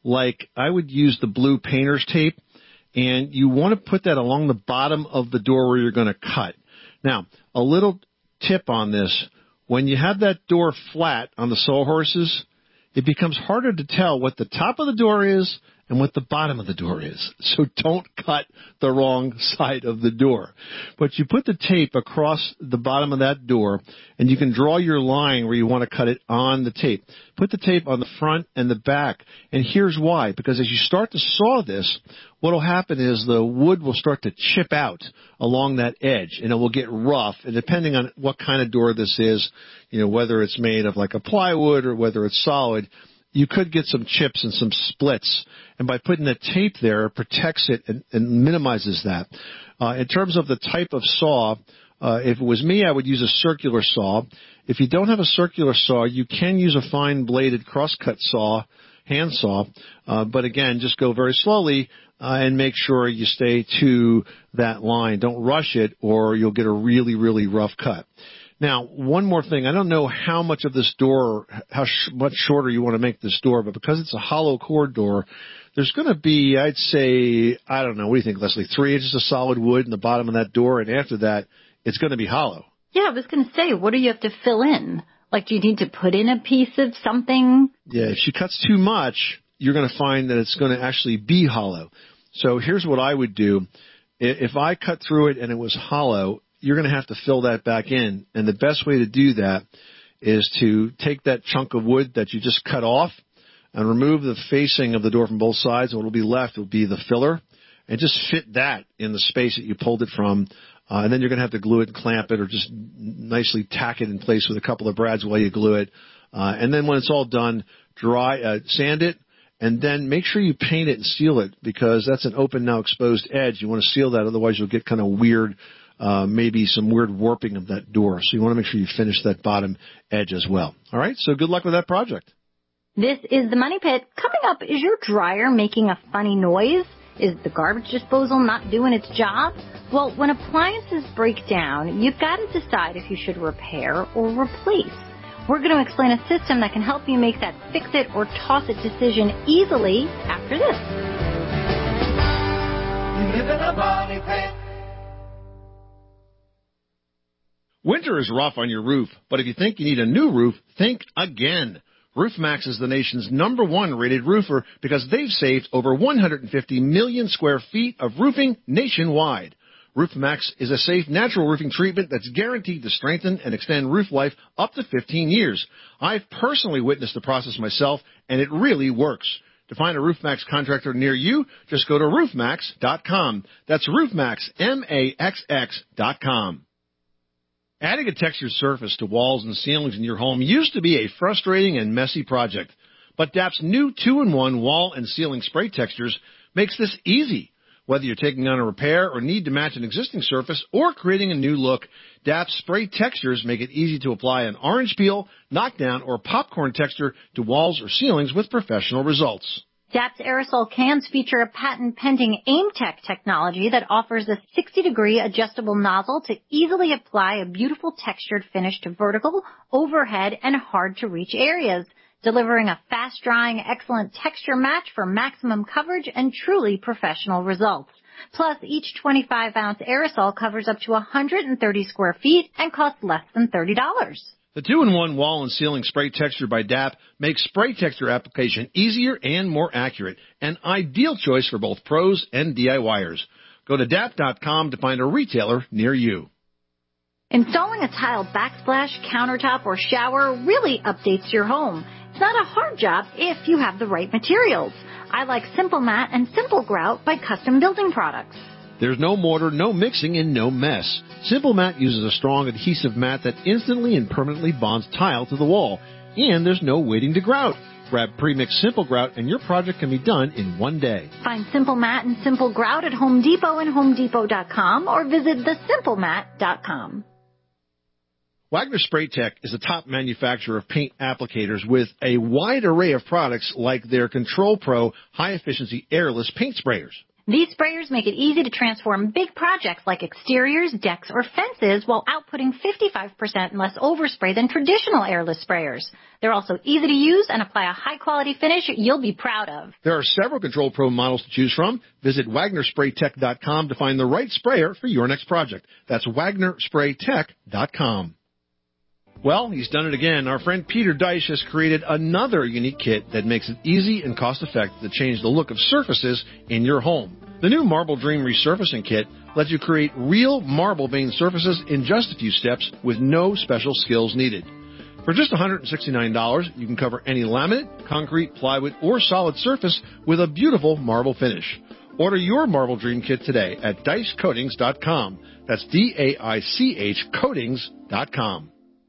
like I would use the blue painter's tape, and you want to put that along the bottom of the door where you're going to cut. Now, a little tip on this, when you have that door flat on the sawhorses, it becomes harder to tell what the top of the door is and what the bottom of the door is. So don't cut the wrong side of the door. But you put the tape across the bottom of that door, and you can draw your line where you want to cut it on the tape. Put the tape on the front and the back, and here's why. Because as you start to saw this, what will happen is the wood will start to chip out along that edge, and it will get rough. And depending on what kind of door this is, whether it's made of like a plywood or whether it's solid, you could get some chips and some splits. And by putting the tape there, it protects it and minimizes that. In terms of the type of saw, if it was me, I would use a circular saw. If you don't have a circular saw, you can use a fine-bladed crosscut saw, hand saw. But again, just go very slowly and make sure you stay to that line. Don't rush it, or you'll get a really, really rough cut. Now, one more thing. I don't know how much of this door, how much shorter you want to make this door, but because it's a hollow core door, there's going to be, I'd say, I don't know, what do you think, Leslie, 3 inches of solid wood in the bottom of that door, and after that, it's going to be hollow. Yeah, I was going to say, what do you have to fill in? Like, do you need to put in a piece of something? Yeah, if she cuts too much, you're going to find that it's going to actually be hollow. So here's what I would do. If I cut through it and it was hollow, you're going to have to fill that back in. And the best way to do that is to take that chunk of wood that you just cut off and remove the facing of the door from both sides. And what will be left will be the filler. And just fit that in the space that you pulled it from. And then you're going to have to glue it and clamp it, or just nicely tack it in place with a couple of brads while you glue it. And then when it's all done, sand it. And then make sure you paint it and seal it, because that's an open, now exposed edge. You want to seal that, otherwise you'll get kind of weird, maybe some weird warping of that door. So you want to make sure you finish that bottom edge as well. All right, so good luck with that project. This is the Money Pit. Coming up, is your dryer making a funny noise? Is the garbage disposal not doing its job? Well, when appliances break down, you've got to decide if you should repair or replace. We're going to explain a system that can help you make that fix-it or toss-it decision easily after this. You live in a money pit. Winter is rough on your roof, but if you think you need a new roof, think again. RoofMax is the nation's #1 rated roofer because they've saved over 150 million square feet of roofing nationwide. RoofMax is a safe, natural roofing treatment that's guaranteed to strengthen and extend roof life up to 15 years. I've personally witnessed the process myself, and it really works. To find a RoofMax contractor near you, just go to roofmax.com. That's RoofMax, MAXX.com. Adding a textured surface to walls and ceilings in your home used to be a frustrating and messy project. But DAP's new 2-in-1 wall and ceiling spray textures makes this easy. Whether you're taking on a repair or need to match an existing surface or creating a new look, DAP's spray textures make it easy to apply an orange peel, knockdown, or popcorn texture to walls or ceilings with professional results. DAP's aerosol cans feature a patent-pending AimTech technology that offers a 60-degree adjustable nozzle to easily apply a beautiful textured finish to vertical, overhead, and hard-to-reach areas, delivering a fast-drying, excellent texture match for maximum coverage and truly professional results. Plus, each 25-ounce aerosol covers up to 130 square feet and costs less than $30. The 2-in-1 wall and ceiling spray texture by DAP makes spray texture application easier and more accurate, an ideal choice for both pros and DIYers. Go to DAP.com to find a retailer near you. Installing a tile backsplash, countertop, or shower really updates your home. It's not a hard job if you have the right materials. I like Simple Mat and Simple Grout by Custom Building Products. There's no mortar, no mixing, and no mess. Simple Mat uses a strong adhesive mat that instantly and permanently bonds tile to the wall. And there's no waiting to grout. Grab pre-mixed Simple Grout and your project can be done in one day. Find Simple Mat and Simple Grout at Home Depot and HomeDepot.com or visit thesimplemat.com. Wagner Spray Tech is a top manufacturer of paint applicators with a wide array of products like their Control Pro high-efficiency airless paint sprayers. These sprayers make it easy to transform big projects like exteriors, decks, or fences while outputting 55% less overspray than traditional airless sprayers. They're also easy to use and apply a high-quality finish you'll be proud of. There are several Control Pro models to choose from. Visit WagnerSprayTech.com to find the right sprayer for your next project. That's WagnerSprayTech.com. Well, he's done it again. Our friend Peter Deich has created another unique kit that makes it easy and cost-effective to change the look of surfaces in your home. The new Marble Dream Resurfacing Kit lets you create real marble veined surfaces in just a few steps with no special skills needed. For just $169, you can cover any laminate, concrete, plywood, or solid surface with a beautiful marble finish. Order your Marble Dream Kit today at DeichCoatings.com. That's D-A-I-C-H Coatings.com.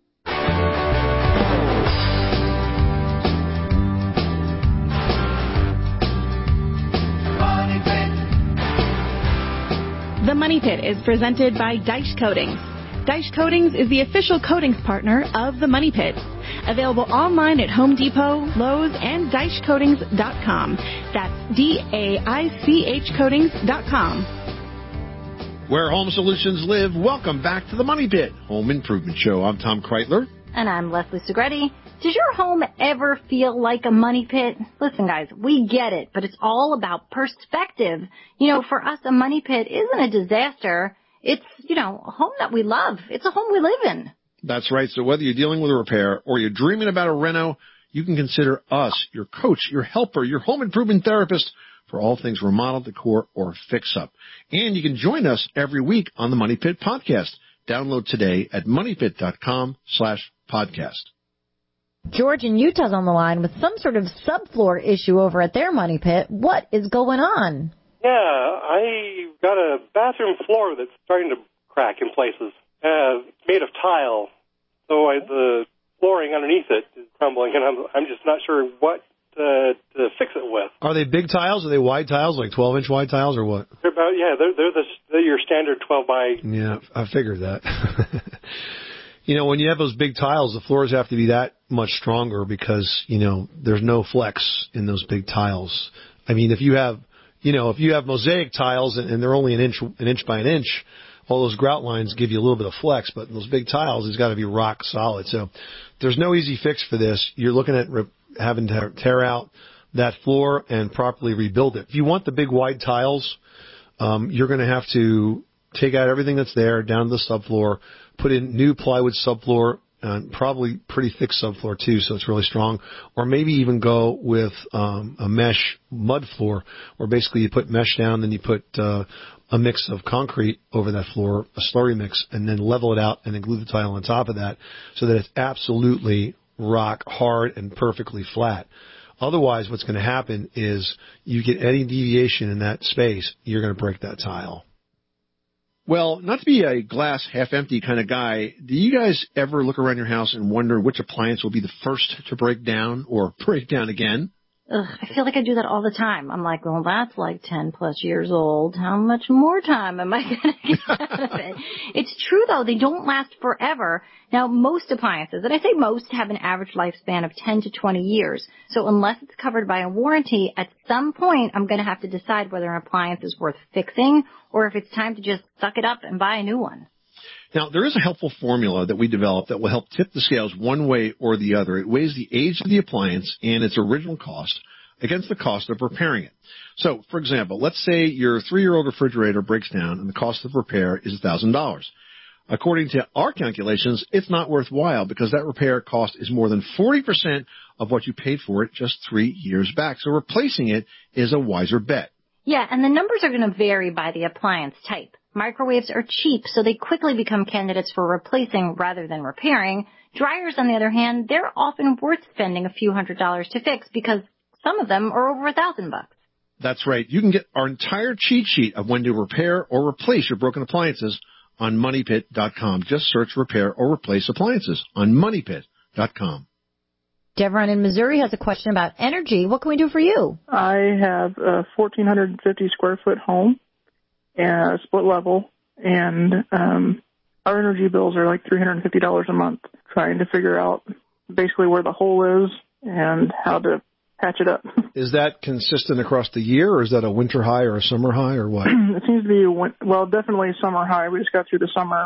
The Money Pit is presented by Deich Coatings. Deich Coatings is the official coatings partner of The Money Pit. Available online at Home Depot, Lowe's, and DeichCoatings.com. That's D-A-I-C-H Coatings.com. Where home solutions live, welcome back to The Money Pit Home Improvement Show. I'm Tom Kreitler. And I'm Leslie Segretti. Does your home ever feel like a money pit? Listen, guys, we get it, but it's all about perspective. You know, for us, a money pit isn't a disaster. It's, a home that we love. It's a home we live in. That's right. So whether you're dealing with a repair or you're dreaming about a reno, you can consider us your coach, your helper, your home improvement therapist for all things remodel, decor, or fix-up. And you can join us every week on the Money Pit podcast. Download today at moneypit.com/podcast. George in Utah's on the line with some sort of subfloor issue over at their money pit. What is going on? Yeah, I got a bathroom floor that's starting to crack in places, made of tile. So the flooring underneath it is crumbling, and I'm just not sure what to fix it with. Are they big tiles? Are they wide tiles, like 12-inch wide tiles, or what? They're your standard 12 by. Yeah, I figured that. When you have those big tiles, the floors have to be that much stronger because, there's no flex in those big tiles. I mean, if you have mosaic tiles and they're only an inch by an inch, all those grout lines give you a little bit of flex, but in those big tiles, it's got to be rock solid. So there's no easy fix for this. You're looking at having to tear out that floor and properly rebuild it. If you want the big wide tiles, you're going to have to take out everything that's there down to the subfloor, put in new plywood subfloor, and probably pretty thick subfloor too, so it's really strong. Or maybe even go with a mesh mud floor, where basically you put mesh down, then you put a mix of concrete over that floor, a slurry mix, and then level it out and then glue the tile on top of that so that it's absolutely rock hard and perfectly flat. Otherwise, what's going to happen is you get any deviation in that space, you're going to break that tile. Well, not to be a glass half-empty kind of guy, do you guys ever look around your house and wonder which appliance will be the first to break down or break down again? Ugh, I feel like I do that all the time. I'm like, well, that's like 10 plus years old. How much more time am I going to get out of it? It's true, though. They don't last forever. Now, most appliances, and I say most, have an average lifespan of 10 to 20 years. So unless it's covered by a warranty, at some point, I'm going to have to decide whether an appliance is worth fixing or if it's time to just suck it up and buy a new one. Now, there is a helpful formula that we developed that will help tip the scales one way or the other. It weighs the age of the appliance and its original cost against the cost of repairing it. So, for example, let's say your 3-year-old refrigerator breaks down and the cost of repair is $1,000. According to our calculations, it's not worthwhile because that repair cost is more than 40% of what you paid for it just 3 years back. So replacing it is a wiser bet. Yeah, and the numbers are going to vary by the appliance type. Microwaves are cheap, so they quickly become candidates for replacing rather than repairing. Dryers, on the other hand, they're often worth spending a few $100s to fix because some of them are over $1,000. That's right. You can get our entire cheat sheet of when to repair or replace your broken appliances on MoneyPit.com. Just search repair or replace appliances on MoneyPit.com. Devron in Missouri has a question about energy. What can we do for you? I have a 1,450 square foot home and a split level, and our energy bills are like $350 a month. Trying to figure out basically where the hole is and how to patch it up. Is that consistent across the year, or is that a winter high or a summer high, or what? It seems to be, definitely a summer high. We just got through the summer.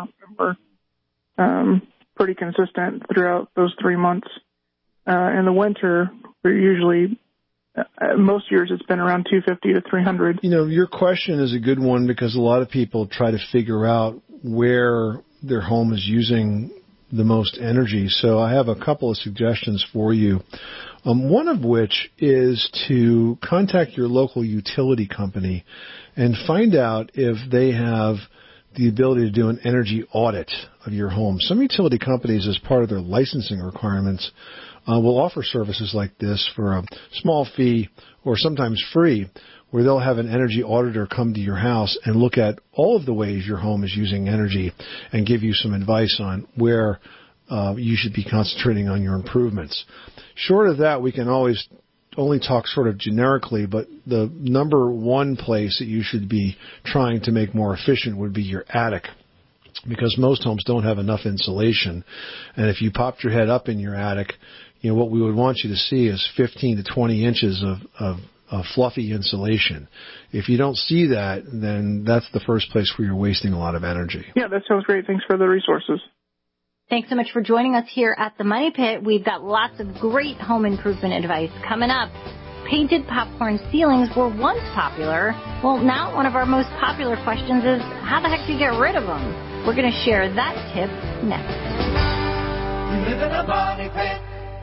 We're pretty consistent throughout those 3 months. In the winter, we're usually, most years it's been around 250 to 300. You know, your question is a good one because a lot of people try to figure out where their home is using the most energy. So I have a couple of suggestions for you. One of which is to contact your local utility company and find out if they have the ability to do an energy audit of your home. Some utility companies, as part of their licensing requirements, will offer services like this for a small fee or sometimes free, where they'll have an energy auditor come to your house and look at all of the ways your home is using energy and give you some advice on where you should be concentrating on your improvements. Short of that, we can always only talk sort of generically, but the number one place that you should be trying to make more efficient would be your attic, because most homes don't have enough insulation. And if you popped your head up in your attic, you know, what we would want you to see is 15 to 20 inches of fluffy insulation. If you don't see that, then that's the first place where you're wasting a lot of energy. Yeah, that sounds great. Thanks for the resources. Thanks so much for joining us here at the Money Pit. We've got lots of great home improvement advice coming up. Painted popcorn ceilings were once popular. Well, now one of our most popular questions is, how the heck do you get rid of them? We're going to share that tip next. You live in a money pit.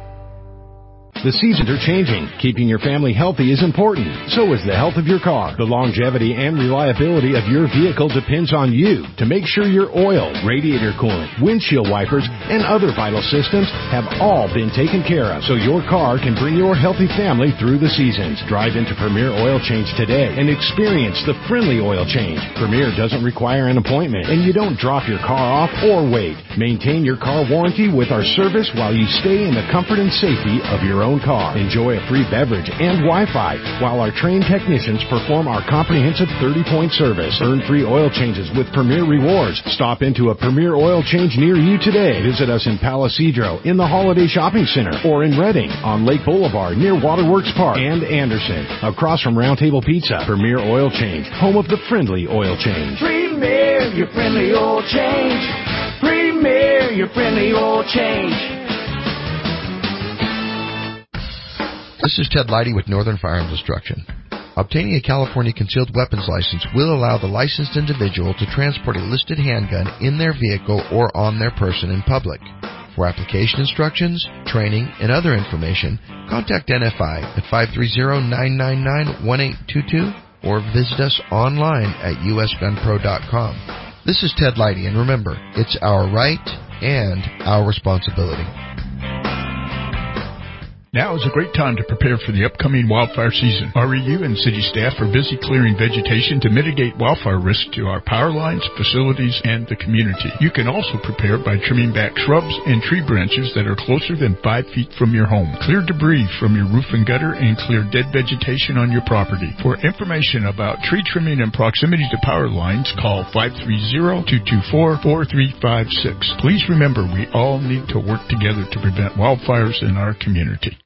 The seasons are changing. Keeping your family healthy is important. So is the health of your car. The longevity and reliability of your vehicle depends on you to make sure your oil, radiator coolant, windshield wipers, and other vital systems have all been taken care of so your car can bring your healthy family through the seasons. Drive into Premier Oil Change today and experience the friendly oil change. Premier doesn't require an appointment, and you don't drop your car off or wait. Maintain your car warranty with our service while you stay in the comfort and safety of your own car. Enjoy a free beverage and Wi-Fi while our trained technicians perform our comprehensive 30-point service. Earn free oil changes with Premier Rewards. Stop into a Premier Oil Change near you today. Visit us in Palo Cedro, in the Holiday Shopping Center, or in Redding, on Lake Boulevard near Waterworks Park, and Anderson, across from Round Table Pizza. Premier Oil Change, home of the friendly oil change. Premier, your friendly oil change. Premier, your friendly oil change. This is Ted Leidy with Northern Firearms Instruction. Obtaining a California concealed weapons license will allow the licensed individual to transport a listed handgun in their vehicle or on their person in public. For application instructions, training, and other information, contact NFI at 530-999-1822 or visit us online at usgunpro.com. This is Ted Leidy, and remember, it's our right and our responsibility. Now is a great time to prepare for the upcoming wildfire season. REU and city staff are busy clearing vegetation to mitigate wildfire risk to our power lines, facilities, and the community. You can also prepare by trimming back shrubs and tree branches that are closer than 5 feet from your home. Clear debris from your roof and gutter and clear dead vegetation on your property. For information about tree trimming and proximity to power lines, call 530-224-4356. Please remember, we all need to work together to prevent wildfires in our community.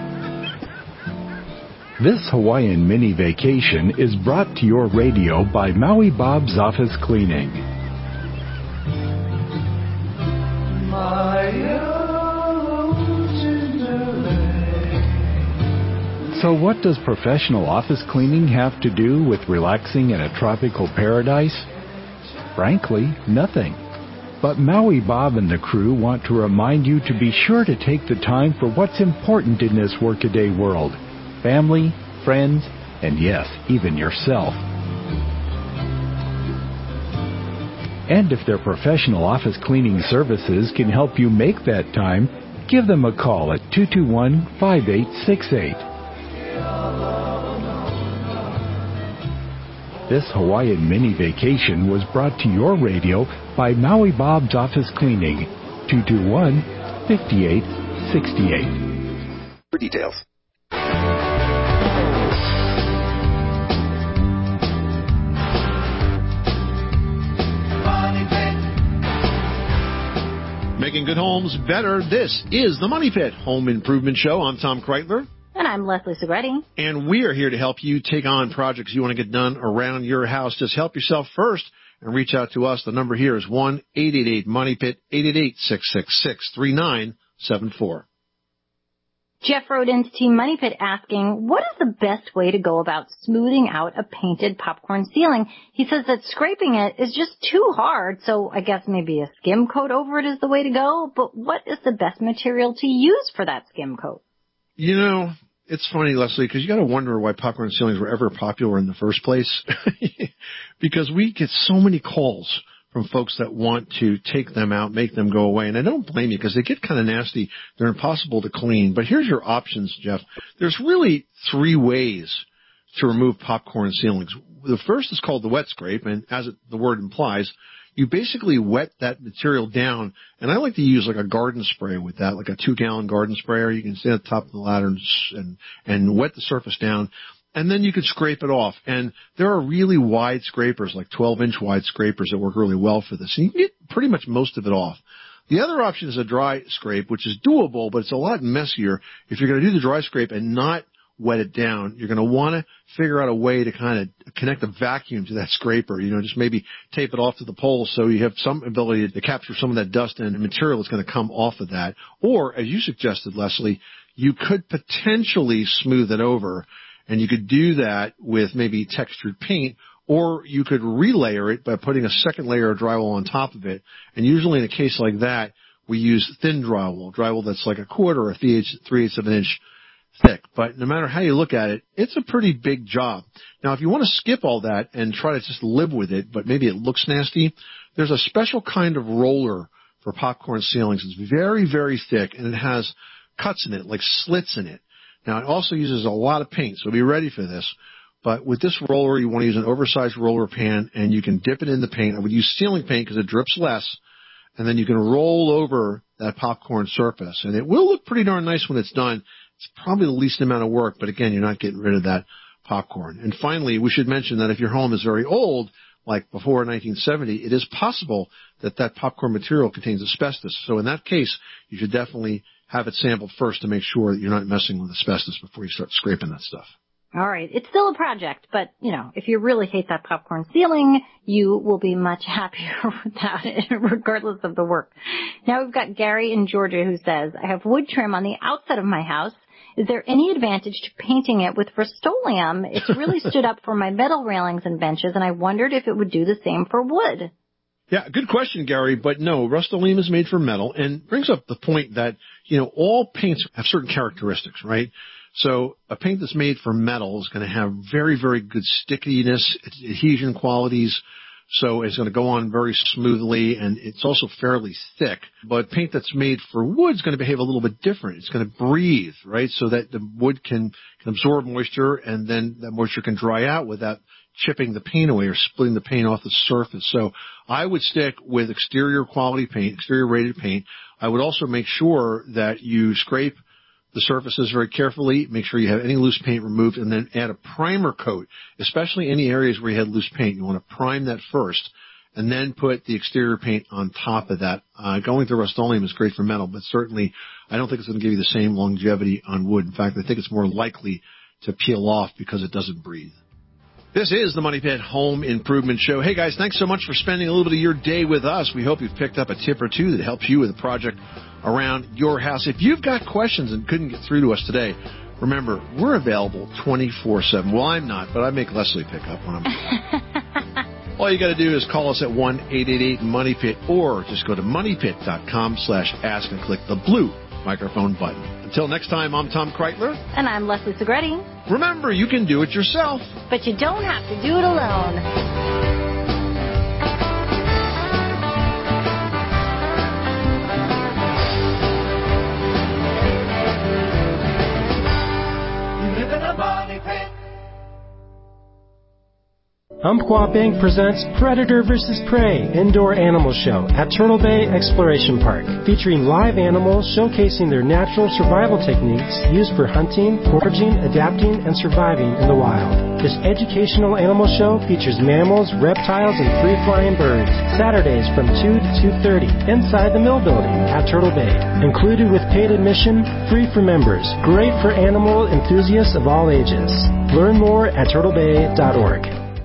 This Hawaiian mini vacation is brought to your radio by Maui Bob's Office Cleaning. So what does professional office cleaning have to do with relaxing in a tropical paradise? Frankly, nothing. But Maui Bob and the crew want to remind you to be sure to take the time for what's important in this workaday world. Family, friends, and yes, even yourself. And if their professional office cleaning services can help you make that time, give them a call at 221-5868. This Hawaiian mini vacation was brought to your radio by Maui Bob's Office Cleaning, 221-5868. For details. Making good homes better. This is the Money Pit Home Improvement Show. I'm Tom Kreitler. And I'm Leslie Segretti. And we are here to help you take on projects you want to get done around your house. Just help yourself first and reach out to us. The number here is 1-888-MONEYPIT, 888-666-3974. Jeff wrote into Team Money Pit asking, what is the best way to go about smoothing out a painted popcorn ceiling? He says that scraping it is just too hard, so I guess maybe a skim coat over it is the way to go. But what is the best material to use for that skim coat? You know, it's funny, Leslie, because you got to wonder why popcorn ceilings were ever popular in the first place. Because we get so many calls from folks that want to take them out, make them go away. And I don't blame you because they get kind of nasty. They're impossible to clean. But here's your options, Jeff. There's really 3 ways to remove popcorn ceilings. The first is called the wet scrape, and as the word implies, you basically wet that material down. And I like to use like a garden spray with that, like a 2-gallon garden sprayer. You can stand at the top of the ladder and wet the surface down. And then you could scrape it off. And there are really wide scrapers, like 12-inch wide scrapers that work really well for this. And you can get pretty much most of it off. The other option is a dry scrape, which is doable, but it's a lot messier. If you're going to do the dry scrape and not wet it down, you're going to want to figure out a way to kind of connect a vacuum to that scraper. You know, just maybe tape it off to the pole so you have some ability to capture some of that dust and material that's going to come off of that. Or, as you suggested, Leslie, you could potentially smooth it over. And you could do that with maybe textured paint, or you could relayer it by putting a second layer of drywall on top of it. And usually in a case like that, we use thin drywall that's like a quarter or 3/8 of an inch thick. But no matter how you look at it, it's a pretty big job. Now, if you want to skip all that and try to just live with it, but maybe it looks nasty, there's a special kind of roller for popcorn ceilings. It's very, very thick, and it has cuts in it, like slits in it. Now, it also uses a lot of paint, so be ready for this. But with this roller, you want to use an oversized roller pan, and you can dip it in the paint. I would use ceiling paint because it drips less, and then you can roll over that popcorn surface. And it will look pretty darn nice when it's done. It's probably the least amount of work, but again, you're not getting rid of that popcorn. And finally, we should mention that if your home is very old, like before 1970, it is possible that that popcorn material contains asbestos. So in that case, you should definitely have it sampled first to make sure that you're not messing with asbestos before you start scraping that stuff. All right. It's still a project, but, you know, if you really hate that popcorn ceiling, you will be much happier without it, regardless of the work. Now we've got Gary in Georgia who says, I have wood trim on the outside of my house. Is there any advantage to painting it with Rust-Oleum? It's really stood up for my metal railings and benches, and I wondered if it would do the same for wood. Yeah, good question, Gary. But no, Rust-Oleum is made for metal, and brings up the point that, you know, all paints have certain characteristics, right? So a paint that's made for metal is going to have very, very good stickiness, adhesion qualities. So it's going to go on very smoothly, and it's also fairly thick. But paint that's made for wood is going to behave a little bit different. It's going to breathe, right, so that the wood can absorb moisture, and then that moisture can dry out without chipping the paint away or splitting the paint off the surface. So I would stick with exterior quality paint, exterior rated paint. I would also make sure that you scrape the surfaces very carefully, make sure you have any loose paint removed, and then add a primer coat, especially any areas where you had loose paint. You want to prime that first, and then put the exterior paint on top of that. Going to Rust-Oleum is great for metal, but certainly I don't think it's going to give you the same longevity on wood. In fact, I think it's more likely to peel off because it doesn't breathe. This is the Money Pit Home Improvement Show. Hey, guys, thanks so much for spending a little bit of your day with us. We hope you've picked up a tip or two that helps you with a project around your house. If you've got questions and couldn't get through to us today, remember, we're available 24/7. Well, I'm not, but I make Leslie pick up when I'm All you got to do is call us at 1-888-MONEYPIT, or just go to moneypit.com/ask and click the blue microphone button. Until next time, I'm Tom Kreitler. And I'm Leslie Segretti. Remember, you can do it yourself, but you don't have to do it alone. Umpqua Bank presents Predator vs. Prey Indoor Animal Show at Turtle Bay Exploration Park, featuring live animals showcasing their natural survival techniques used for hunting, foraging, adapting, and surviving in the wild. This educational animal show features mammals, reptiles, and free-flying birds. Saturdays from 2 to 2:30 inside the Mill Building at Turtle Bay. Included with paid admission, free for members. Great for animal enthusiasts of all ages. Learn more at turtlebay.org.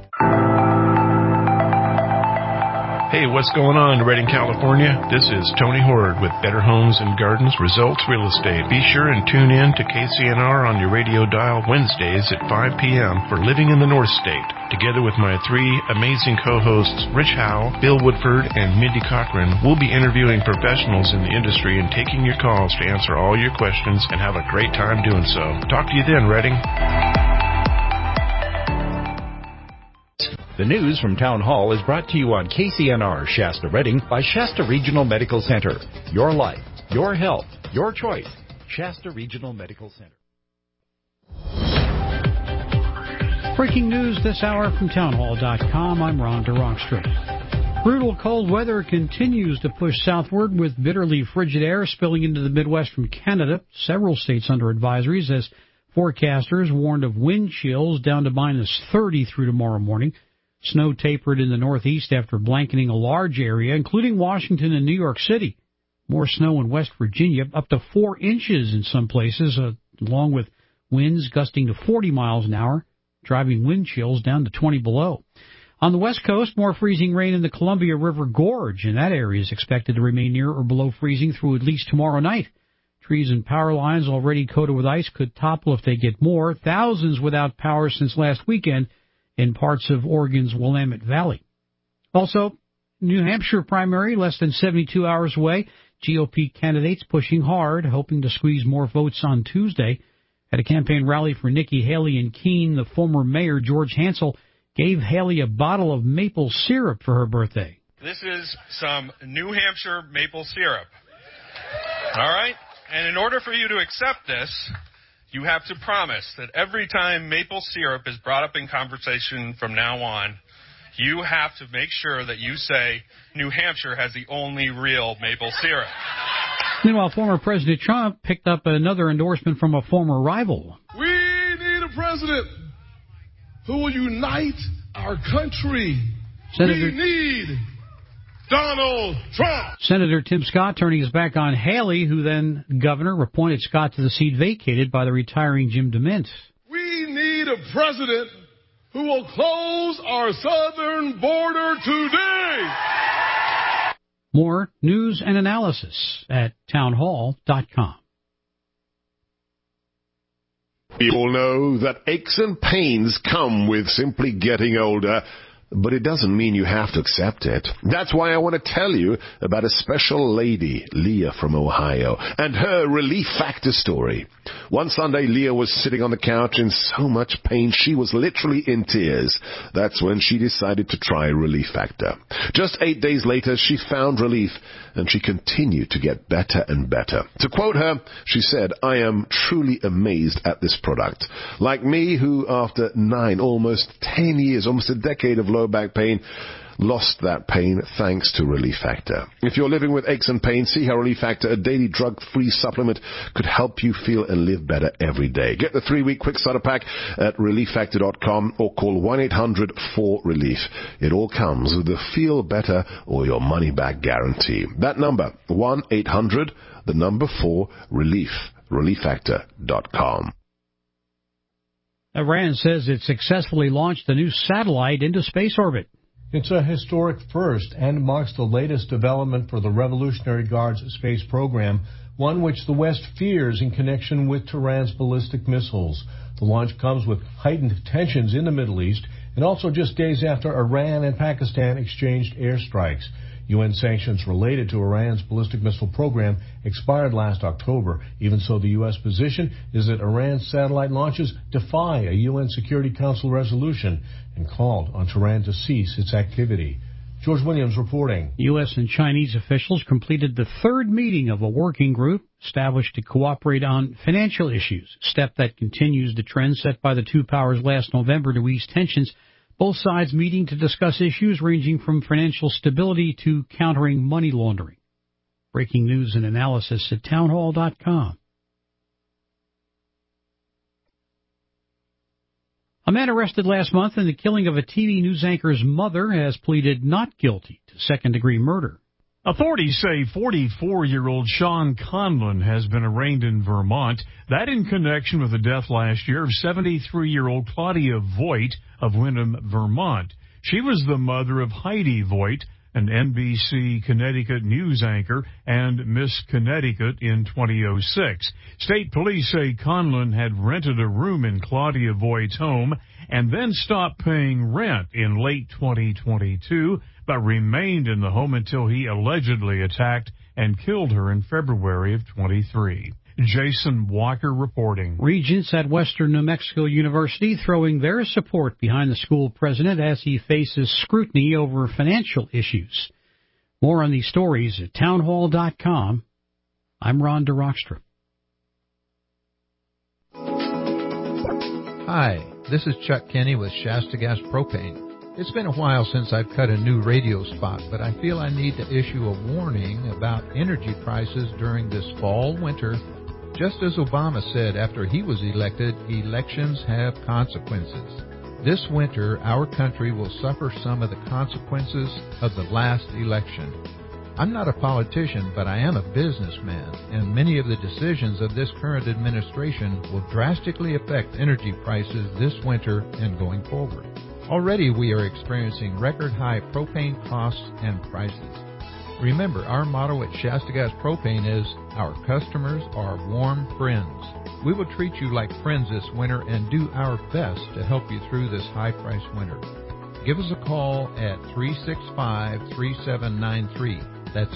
Hey, what's going on, Redding, California? This is Tony Horde with Better Homes and Gardens Results Real Estate. Be sure and tune in to KCNR on your radio dial Wednesdays at 5 p.m. for Living in the North State. Together with my three amazing co-hosts, Rich Howell, Bill Woodford, and Mindy Cochran, we'll be interviewing professionals in the industry and taking your calls to answer all your questions and have a great time doing so. Talk to you then, Redding. The news from Town Hall is brought to you on KCNR Shasta Redding by Shasta Regional Medical Center. Your life, your health, your choice. Shasta Regional Medical Center. Breaking news this hour from townhall.com. I'm Ron DeRockstrom. Brutal cold weather continues to push southward with bitterly frigid air spilling into the Midwest from Canada. Several states under advisories as forecasters warned of wind chills down to minus 30 through tomorrow morning. Snow tapered in the northeast after blanketing a large area, including Washington and New York City. More snow in West Virginia, up to 4 inches in some places, along with winds gusting to 40 miles an hour, driving wind chills down to 20 below. On the west coast, more freezing rain in the Columbia River Gorge, and that area is expected to remain near or below freezing through at least tomorrow night. Trees and power lines already coated with ice could topple if they get more. Thousands without power since last weekend in parts of Oregon's Willamette Valley. Also, New Hampshire primary less than 72 hours away. GOP candidates pushing hard, hoping to squeeze more votes on Tuesday. At a campaign rally for Nikki Haley in Keene, the former mayor, George Hansel, gave Haley a bottle of maple syrup for her birthday. This is some New Hampshire maple syrup. All right? And in order for you to accept this, you have to promise that every time maple syrup is brought up in conversation from now on, you have to make sure that you say New Hampshire has the only real maple syrup. Meanwhile, former President Trump picked up another endorsement from a former rival. We need a president who will unite our country. We need Donald Trump. Senator Tim Scott turning his back on Haley, who then governor, appointed Scott to the seat vacated by the retiring Jim DeMint. We need a president who will close our southern border today. More news and analysis at townhall.com. We all know that aches and pains come with simply getting older, but it doesn't mean you have to accept it. That's why I want to tell you about a special lady, Leah from Ohio, and her Relief Factor story. One Sunday, Leah was sitting on the couch in so much pain she was literally in tears. That's when she decided to try Relief Factor. Just 8 days later, she found relief, and she continued to get better and better. To quote her, she said, "I am truly amazed at this product. Like me, who after 9, almost 10 years, almost a decade of low back pain, lost that pain thanks to Relief Factor." If you're living with aches and pains, see how Relief Factor, a daily drug-free supplement, could help you feel and live better every day. Get the 3-week quick starter pack at ReliefFactor.com or call 1-800-4RELIEF. It all comes with the feel better or your money back guarantee. That number, 1-800-4RELIEF. ReliefFactor.com. Iran says it successfully launched a new satellite into space orbit. It's a historic first and marks the latest development for the Revolutionary Guard's space program, one which the West fears in connection with Tehran's ballistic missiles. The launch comes with heightened tensions in the Middle East and also just days after Iran and Pakistan exchanged airstrikes. UN sanctions related to Iran's ballistic missile program expired last October. Even so, the U.S. position is that Iran's satellite launches defy a UN Security Council resolution and called on Tehran to cease its activity. George Williams reporting. U.S. and Chinese officials completed the third meeting of a working group established to cooperate on financial issues, a step that continues the trend set by the two powers last November to ease tensions. Both sides meeting to discuss issues ranging from financial stability to countering money laundering. Breaking news and analysis at townhall.com. A man arrested last month in the killing of a TV news anchor's mother has pleaded not guilty to second-degree murder. Authorities say 44-year-old Sean Conlon has been arraigned in Vermont. That in connection with the death last year of 73-year-old Claudia Voigt of Windham, Vermont. She was the mother of Heidi Voigt, an NBC Connecticut news anchor and Miss Connecticut in 2006. State police say Conlon had rented a room in Claudia Voigt's home and then stopped paying rent in late 2022, but remained in the home until he allegedly attacked and killed her in February of 23. Jason Walker reporting. Regents at Western New Mexico University throwing their support behind the school president as he faces scrutiny over financial issues. More on these stories at townhall.com. I'm Ron DeRockstra. Hi, this is Chuck Kenny with Shasta Gas Propane. It's been a while since I've cut a new radio spot, but I feel I need to issue a warning about energy prices during this fall-winter. Just as Obama said after he was elected, elections have consequences. This winter, our country will suffer some of the consequences of the last election. I'm not a politician, but I am a businessman, and many of the decisions of this current administration will drastically affect energy prices this winter and going forward. Already we are experiencing record-high propane costs and prices. Remember, our motto at Shasta Gas Propane is, our customers are warm friends. We will treat you like friends this winter and do our best to help you through this high-priced winter. Give us a call at 365-3793. That's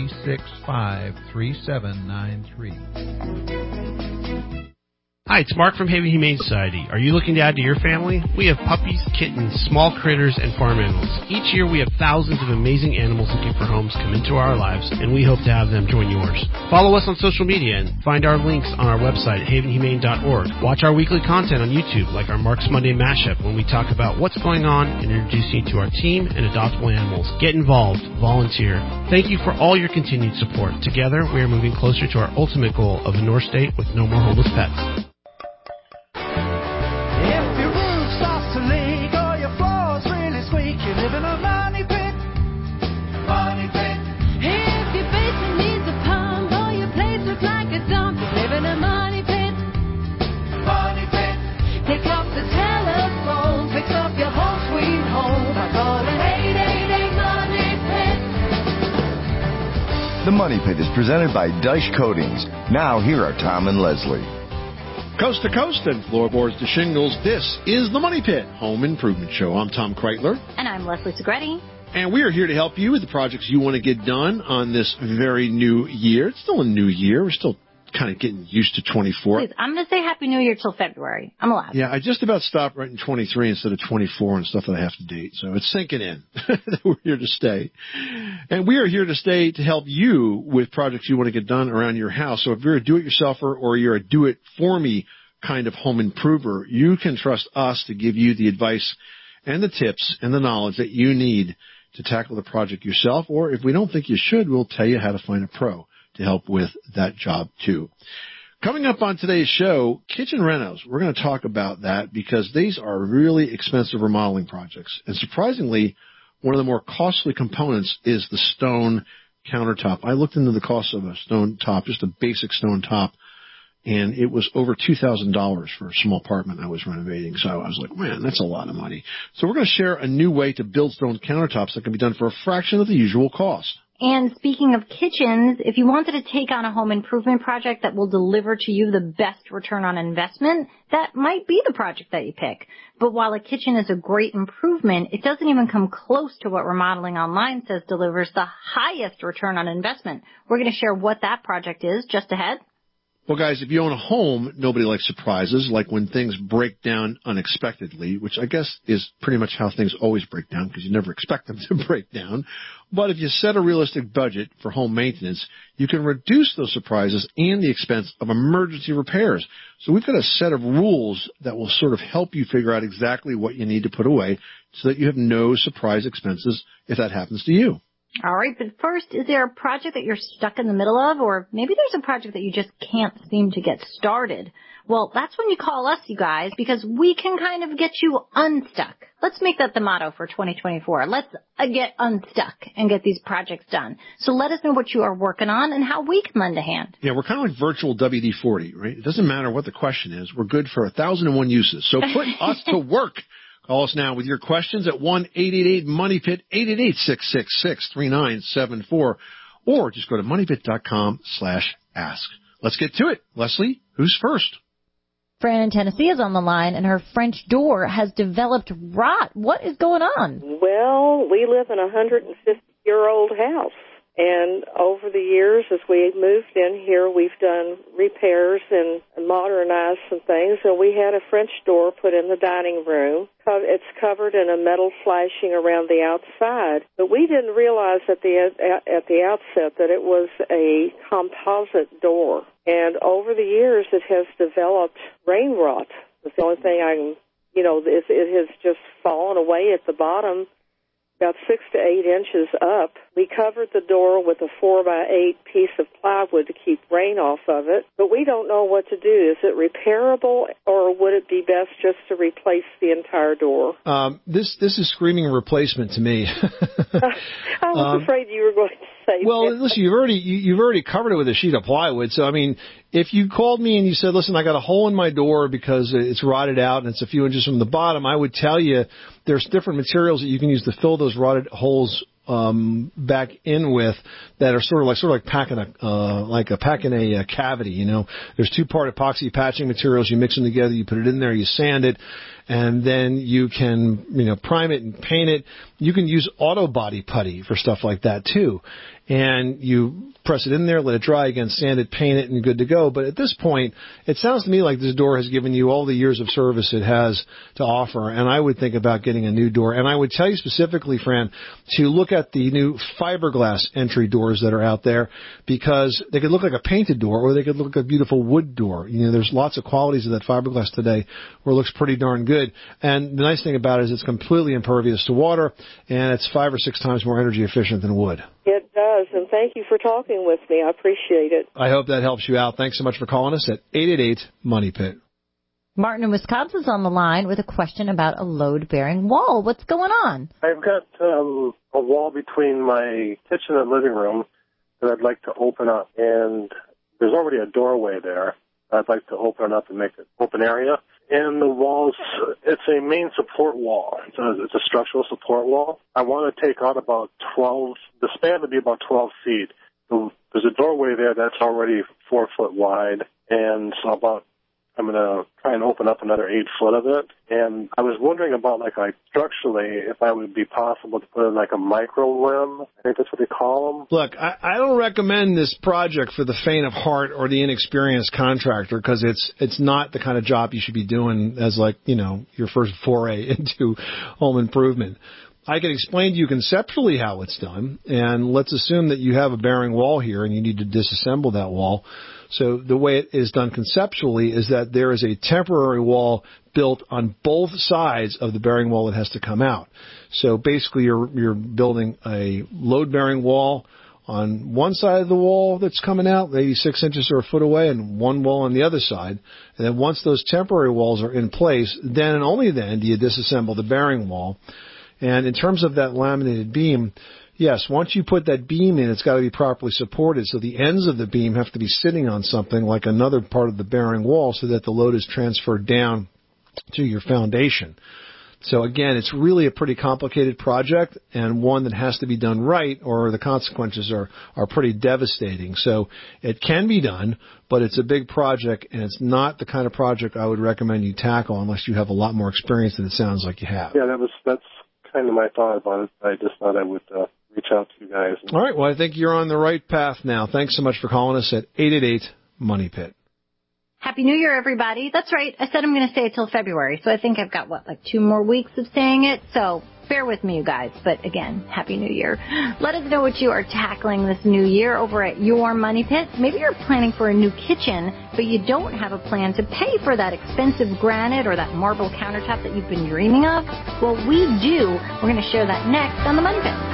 365-3793. Hi, it's Mark from Haven Humane Society. Are you looking to add to your family? We have puppies, kittens, small critters, and farm animals. Each year we have thousands of amazing animals looking for homes come into our lives, and we hope to have them join yours. Follow us on social media and find our links on our website at havenhumane.org. Watch our weekly content on YouTube, like our Mark's Monday Mashup, when we talk about what's going on and introduce you to our team and adoptable animals. Get involved. Volunteer. Thank you for all your continued support. Together, we are moving closer to our ultimate goal of a North State with no more homeless pets. The Money Pit is presented by Dyche Coatings. Now, here are Tom and Leslie. Coast to coast and floorboards to shingles, this is The Money Pit Home Improvement Show. I'm Tom Kreitler. And I'm Leslie Segretti. And we are here to help you with the projects you want to get done on this very new year. It's still a new year. We're still kind of getting used to 24. Please, I'm going to say Happy New Year till February. I'm allowed. Yeah, I just about stopped writing 23 instead of 24 and stuff that I have to date. So it's sinking in that we're here to stay. And we are here to stay to help you with projects you want to get done around your house. So if you're a do-it-yourselfer or you're a do-it-for-me kind of home improver, you can trust us to give you the advice and the tips and the knowledge that you need to tackle the project yourself. Or if we don't think you should, we'll tell you how to find a pro to help with that job too. Coming up on today's show, kitchen renos. We're going to talk about that because these are really expensive remodeling projects. And surprisingly, one of the more costly components is the stone countertop. I looked into the cost of a stone top, just a basic stone top, and it was over $2,000 for a small apartment I was renovating. So I was like, man, that's a lot of money. So we're going to share a new way to build stone countertops that can be done for a fraction of the usual cost. And speaking of kitchens, if you wanted to take on a home improvement project that will deliver to you the best return on investment, that might be the project that you pick. But while a kitchen is a great improvement, it doesn't even come close to what Remodeling Online says delivers the highest return on investment. We're going to share what that project is just ahead. Well, guys, if you own a home, nobody likes surprises, like when things break down unexpectedly, which I guess is pretty much how things always break down because you never expect them to break down. But if you set a realistic budget for home maintenance, you can reduce those surprises and the expense of emergency repairs. So we've got a set of rules that will sort of help you figure out exactly what you need to put away so that you have no surprise expenses if that happens to you. All right, but first, is there a project that you're stuck in the middle of, or maybe there's a project that you just can't seem to get started? Well, that's when you call us, you guys, because we can kind of get you unstuck. Let's make that the motto for 2024. Let's get unstuck and get these projects done. So let us know what you are working on and how we can lend a hand. Yeah, we're kind of like virtual WD-40, right? It doesn't matter what the question is. We're good for 1,001 uses. So put us to work. Call us now with your questions at 1-888-MONEYPIT, 888-666-3974, or just go to moneypit.com/ask. Let's get to it. Leslie, who's first? Fran in Tennessee is on the line, and her French door has developed rot. What is going on? Well, we live in a 150-year-old house. And over the years, as we moved in here, we've done repairs and modernized some things. And we had a French door put in the dining room. It's covered in a metal flashing around the outside. But we didn't realize at the outset that it was a composite door. And over the years, it has developed rain rot. It's the only thing it has just fallen away at the bottom, about 6 to 8 inches up. We covered the door with a 4x8 piece of plywood to keep rain off of it, but we don't know what to do. Is it repairable, or would it be best just to replace the entire door? This is screaming replacement to me. I was afraid you were going to say well, that. Listen, you've already covered it with a sheet of plywood. So, I mean, if you called me and you said, listen, I got a hole in my door because it's rotted out and it's a few inches from the bottom, I would tell you there's different materials that you can use to fill those rotted holes back in with that are sort of like packing a cavity. You know, there's 2-part epoxy patching materials. You mix them together, you put it in there, you sand it, and then you can prime it and paint it. You can use auto body putty for stuff like that too. And you press it in there, let it dry again, sand it, paint it, and you're good to go. But at this point, it sounds to me like this door has given you all the years of service it has to offer, and I would think about getting a new door. And I would tell you specifically, Fran, to look at the new fiberglass entry doors that are out there, because they could look like a painted door or they could look like a beautiful wood door. There's lots of qualities of that fiberglass today where it looks pretty darn good. And the nice thing about it is it's completely impervious to water, and it's 5 or 6 times more energy efficient than wood. It does, and thank you for talking with me. I appreciate it. I hope that helps you out. Thanks so much for calling us at 888-MONEYPIT. Martin in Wisconsin's on the line with a question about a load-bearing wall. What's going on? I've got a wall between my kitchen and living room that I'd like to open up, and there's already a doorway there. I'd like to open it up and make it open area. And the walls, it's a main support wall. It's a structural support wall. I want to take out about 12, the span would be about 12 feet. There's a doorway there that's already 4 foot wide, and so I'm going to try and open up another 8 foot of it. And I was wondering about, like structurally, if I would be possible to put in like a micro limb. I think that's what they call them. Look, I don't recommend this project for the faint of heart or the inexperienced contractor, because it's not the kind of job you should be doing as your first foray into home improvement. I can explain to you conceptually how it's done, and let's assume that you have a bearing wall here and you need to disassemble that wall. So the way it is done conceptually is that there is a temporary wall built on both sides of the bearing wall that has to come out. So basically you're building a load-bearing wall on one side of the wall that's coming out, maybe 6 inches or a foot away, and one wall on the other side. And then once those temporary walls are in place, then and only then do you disassemble the bearing wall. And in terms of that laminated beam, yes, once you put that beam in, it's got to be properly supported. So the ends of the beam have to be sitting on something like another part of the bearing wall so that the load is transferred down to your foundation. So again, it's really a pretty complicated project, and one that has to be done right, or the consequences are pretty devastating. So it can be done, but it's a big project, and it's not the kind of project I would recommend you tackle unless you have a lot more experience than it sounds like you have. Yeah, that's kind of my thought about it. I just thought I would reach out to you guys. All right. Well, I think you're on the right path now. Thanks so much for calling us at 888-MONEYPIT. Happy New Year, everybody. That's right. I said I'm going to stay till February, so I think I've got, 2 more weeks of saying it. So bear with me, you guys. But again, Happy New Year. Let us know what you are tackling this new year over at Your Money Pit. Maybe you're planning for a new kitchen, but you don't have a plan to pay for that expensive granite or that marble countertop that you've been dreaming of. Well, we do. We're going to share that next on the Money Pit.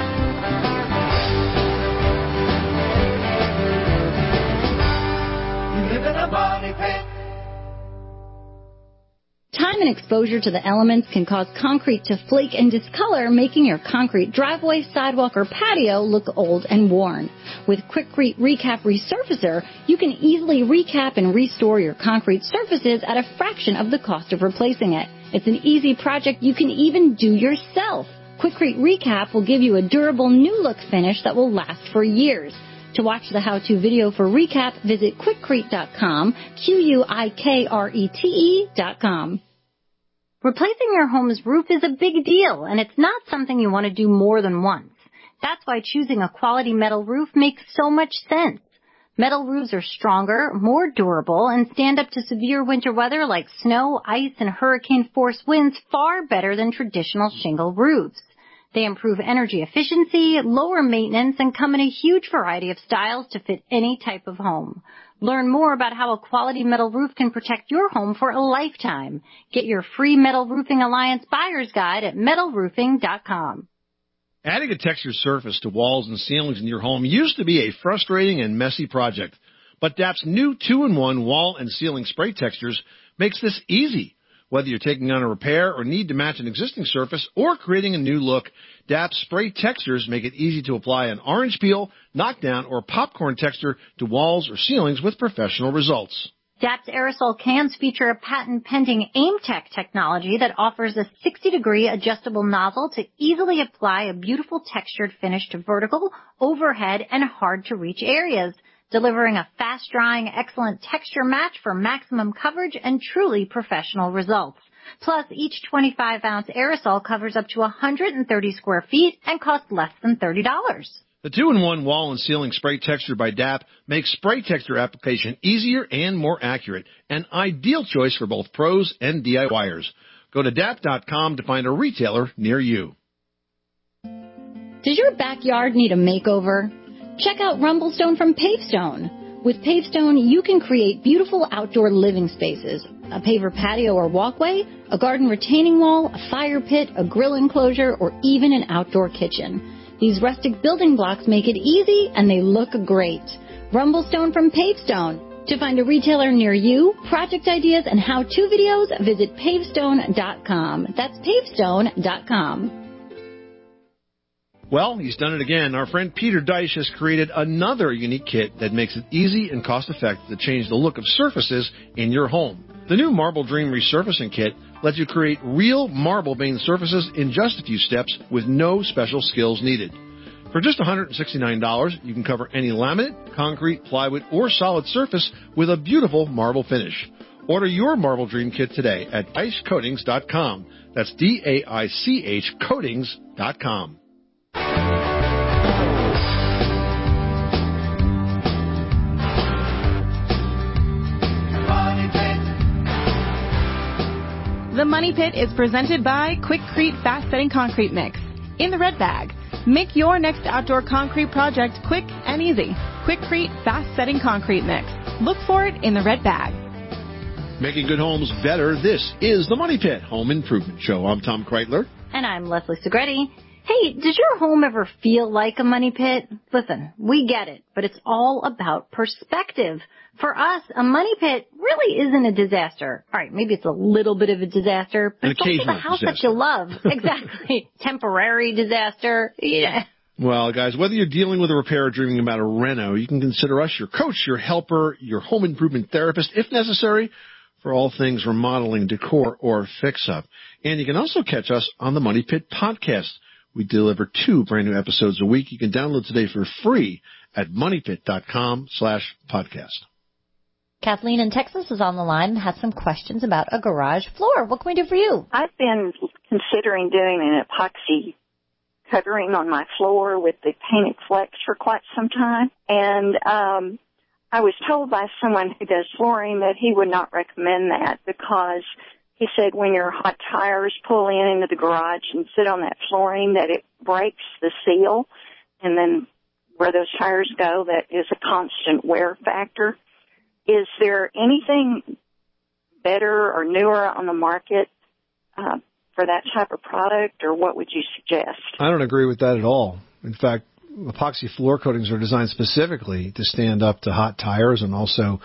You live in a money pit. Time and exposure to the elements can cause concrete to flake and discolor, making your concrete driveway, sidewalk, or patio look old and worn. With Quikrete Recap Resurfacer, you can easily recap and restore your concrete surfaces at a fraction of the cost of replacing it. It's an easy project you can even do yourself. Quikrete Recap will give you a durable new look finish that will last for years. To watch the how-to video for Recap, visit Quikrete.com, Quikrete.com. Replacing your home's roof is a big deal, and it's not something you want to do more than once. That's why choosing a quality metal roof makes so much sense. Metal roofs are stronger, more durable, and stand up to severe winter weather like snow, ice, and hurricane-force winds far better than traditional shingle roofs. They improve energy efficiency, lower maintenance, and come in a huge variety of styles to fit any type of home. Learn more about how a quality metal roof can protect your home for a lifetime. Get your free Metal Roofing Alliance Buyer's Guide at metalroofing.com. Adding a textured surface to walls and ceilings in your home used to be a frustrating and messy project, but DAP's new 2-in-1 wall and ceiling spray textures makes this easy. Whether you're taking on a repair or need to match an existing surface or creating a new look, DAP's spray textures make it easy to apply an orange peel, knockdown, or popcorn texture to walls or ceilings with professional results. DAP's aerosol cans feature a patent-pending AimTech technology that offers a 60-degree adjustable nozzle to easily apply a beautiful textured finish to vertical, overhead, and hard-to-reach areas, delivering a fast-drying, excellent texture match for maximum coverage and truly professional results. Plus, each 25-ounce aerosol covers up to 130 square feet and costs less than $30. The 2-in-1 wall and ceiling spray texture by DAP makes spray texture application easier and more accurate, an ideal choice for both pros and DIYers. Go to DAP.com to find a retailer near you. Does your backyard need a makeover? Check out Rumblestone from Pavestone. With Pavestone, you can create beautiful outdoor living spaces, a paver patio or walkway, a garden retaining wall, a fire pit, a grill enclosure, or even an outdoor kitchen. These rustic building blocks make it easy, and they look great. Rumblestone from Pavestone. To find a retailer near you, project ideas, and how-to videos, visit pavestone.com. That's pavestone.com. Well, he's done it again. Our friend Peter Deich has created another unique kit that makes it easy and cost-effective to change the look of surfaces in your home. The new Marble Dream Resurfacing Kit lets you create real marble-veined surfaces in just a few steps with no special skills needed. For just $169, you can cover any laminate, concrete, plywood, or solid surface with a beautiful marble finish. Order your Marble Dream Kit today at DeichCoatings.com. That's D-A-I-C-H Coatings.com. The Money Pit is presented by Quikrete Fast Setting Concrete Mix in the red bag. Make your next outdoor concrete project quick and easy. Quikrete Fast Setting Concrete Mix. Look for it in the red bag. Making good homes better. This is the Money Pit Home Improvement Show. I'm Tom Kreitler. And I'm Leslie Segretti. Hey, does your home ever feel like a money pit? Listen, we get it, but it's all about perspective. For us, a money pit really isn't a disaster. All right, maybe it's a little bit of a disaster, but it's also the house that you love. Exactly. Temporary disaster. Yeah. Well, guys, whether you're dealing with a repair or dreaming about a reno, you can consider us your coach, your helper, your home improvement therapist, if necessary, for all things remodeling, decor, or fix-up. And you can also catch us on the Money Pit podcast. We deliver 2 brand new episodes a week. You can download today for free at moneypit.com/podcast. Kathleen in Texas is on the line and has some questions about a garage floor. What can we do for you? I've been considering doing an epoxy covering on my floor with the painted flex for quite some time. And I was told by someone who does flooring that he would not recommend that because he said when your hot tires pull into the garage and sit on that flooring that it breaks the seal, and then where those tires go, that is a constant wear factor. Is there anything better or newer on the market for that type of product, or what would you suggest? I don't agree with that at all. In fact, epoxy floor coatings are designed specifically to stand up to hot tires and also,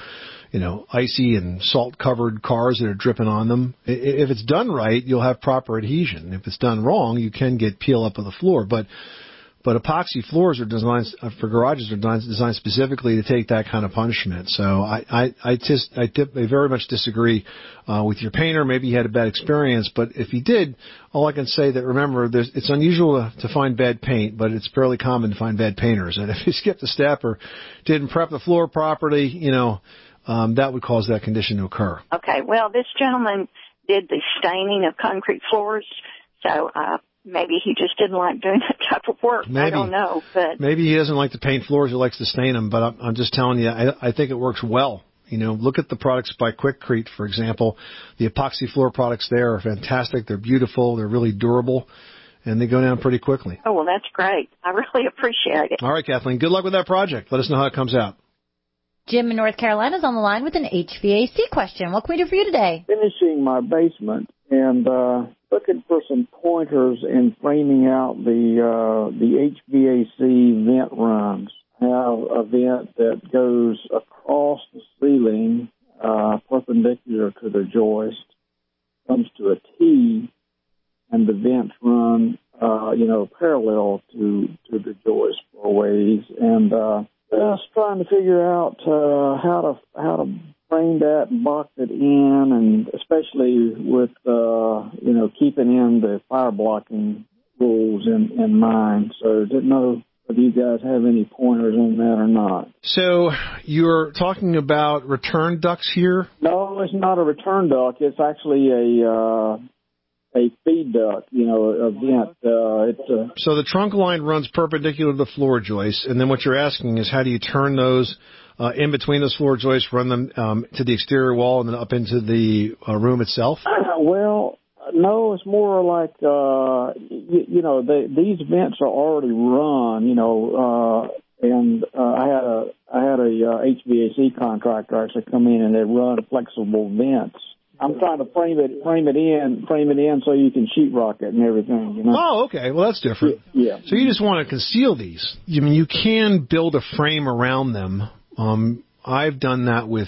icy and salt-covered cars that are dripping on them. If it's done right, you'll have proper adhesion. If it's done wrong, you can get peel up of the floor. But epoxy floors are designed for garages are designed specifically to take that kind of punishment. So I very much disagree with your painter. Maybe he had a bad experience, but if he did, all I can say that remember, it's unusual to find bad paint, but it's fairly common to find bad painters. And if he skipped a step or didn't prep the floor properly, that would cause that condition to occur. Okay. Well, this gentleman did the staining of concrete floors, so maybe he just didn't like doing that type of work. Maybe. I don't know. But maybe he doesn't like to paint floors. He likes to stain them. But I'm just telling you, I think it works well. Look at the products by Quikrete, for example. The epoxy floor products there are fantastic. They're beautiful. They're really durable. And they go down pretty quickly. Oh, well, that's great. I really appreciate it. All right, Kathleen. Good luck with that project. Let us know how it comes out. Jim in North Carolina is on the line with an HVAC question. What can we do for you today? Finishing my basement and looking for some pointers in framing out the HVAC vent runs. I have a vent that goes across the ceiling, perpendicular to the joist, comes to a T, and the vents run, parallel to the joist for a ways. And just trying to figure out how to frame that and box it in, and especially with keeping in the fire blocking rules in mind. So didn't know if you guys have any pointers on that or not. So you're talking about return ducts here? No, it's not a return duct. It's actually a feed duct, a vent. So the trunk line runs perpendicular to the floor joists, and then what you're asking is how do you turn those in between those floor joists, run them to the exterior wall and then up into the room itself? Well, no, it's more like, these vents are already run, and I had a HVAC contractor actually come in and they run flexible vents. I'm trying to frame it in so you can sheetrock it and everything, Oh, okay. Well, that's different. Yeah. So you just want to conceal these. I mean, you can build a frame around them. I've done that with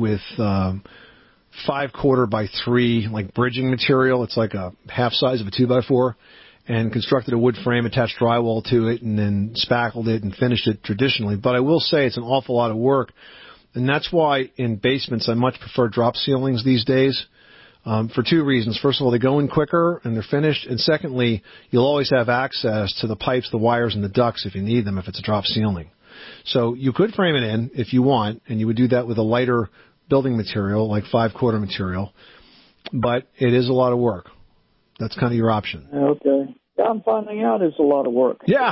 5/4 by 3, like bridging material. It's like a half size of a 2x4, and constructed a wood frame, attached drywall to it, and then spackled it and finished it traditionally. But I will say it's an awful lot of work. And that's why in basements I much prefer drop ceilings these days for 2 reasons. First of all, they go in quicker and they're finished. And secondly, you'll always have access to the pipes, the wires, and the ducts if you need them if it's a drop ceiling. So you could frame it in if you want, and you would do that with a lighter building material like 5/4 material. But it is a lot of work. That's kind of your option. Okay. I'm finding out it's a lot of work. Yeah.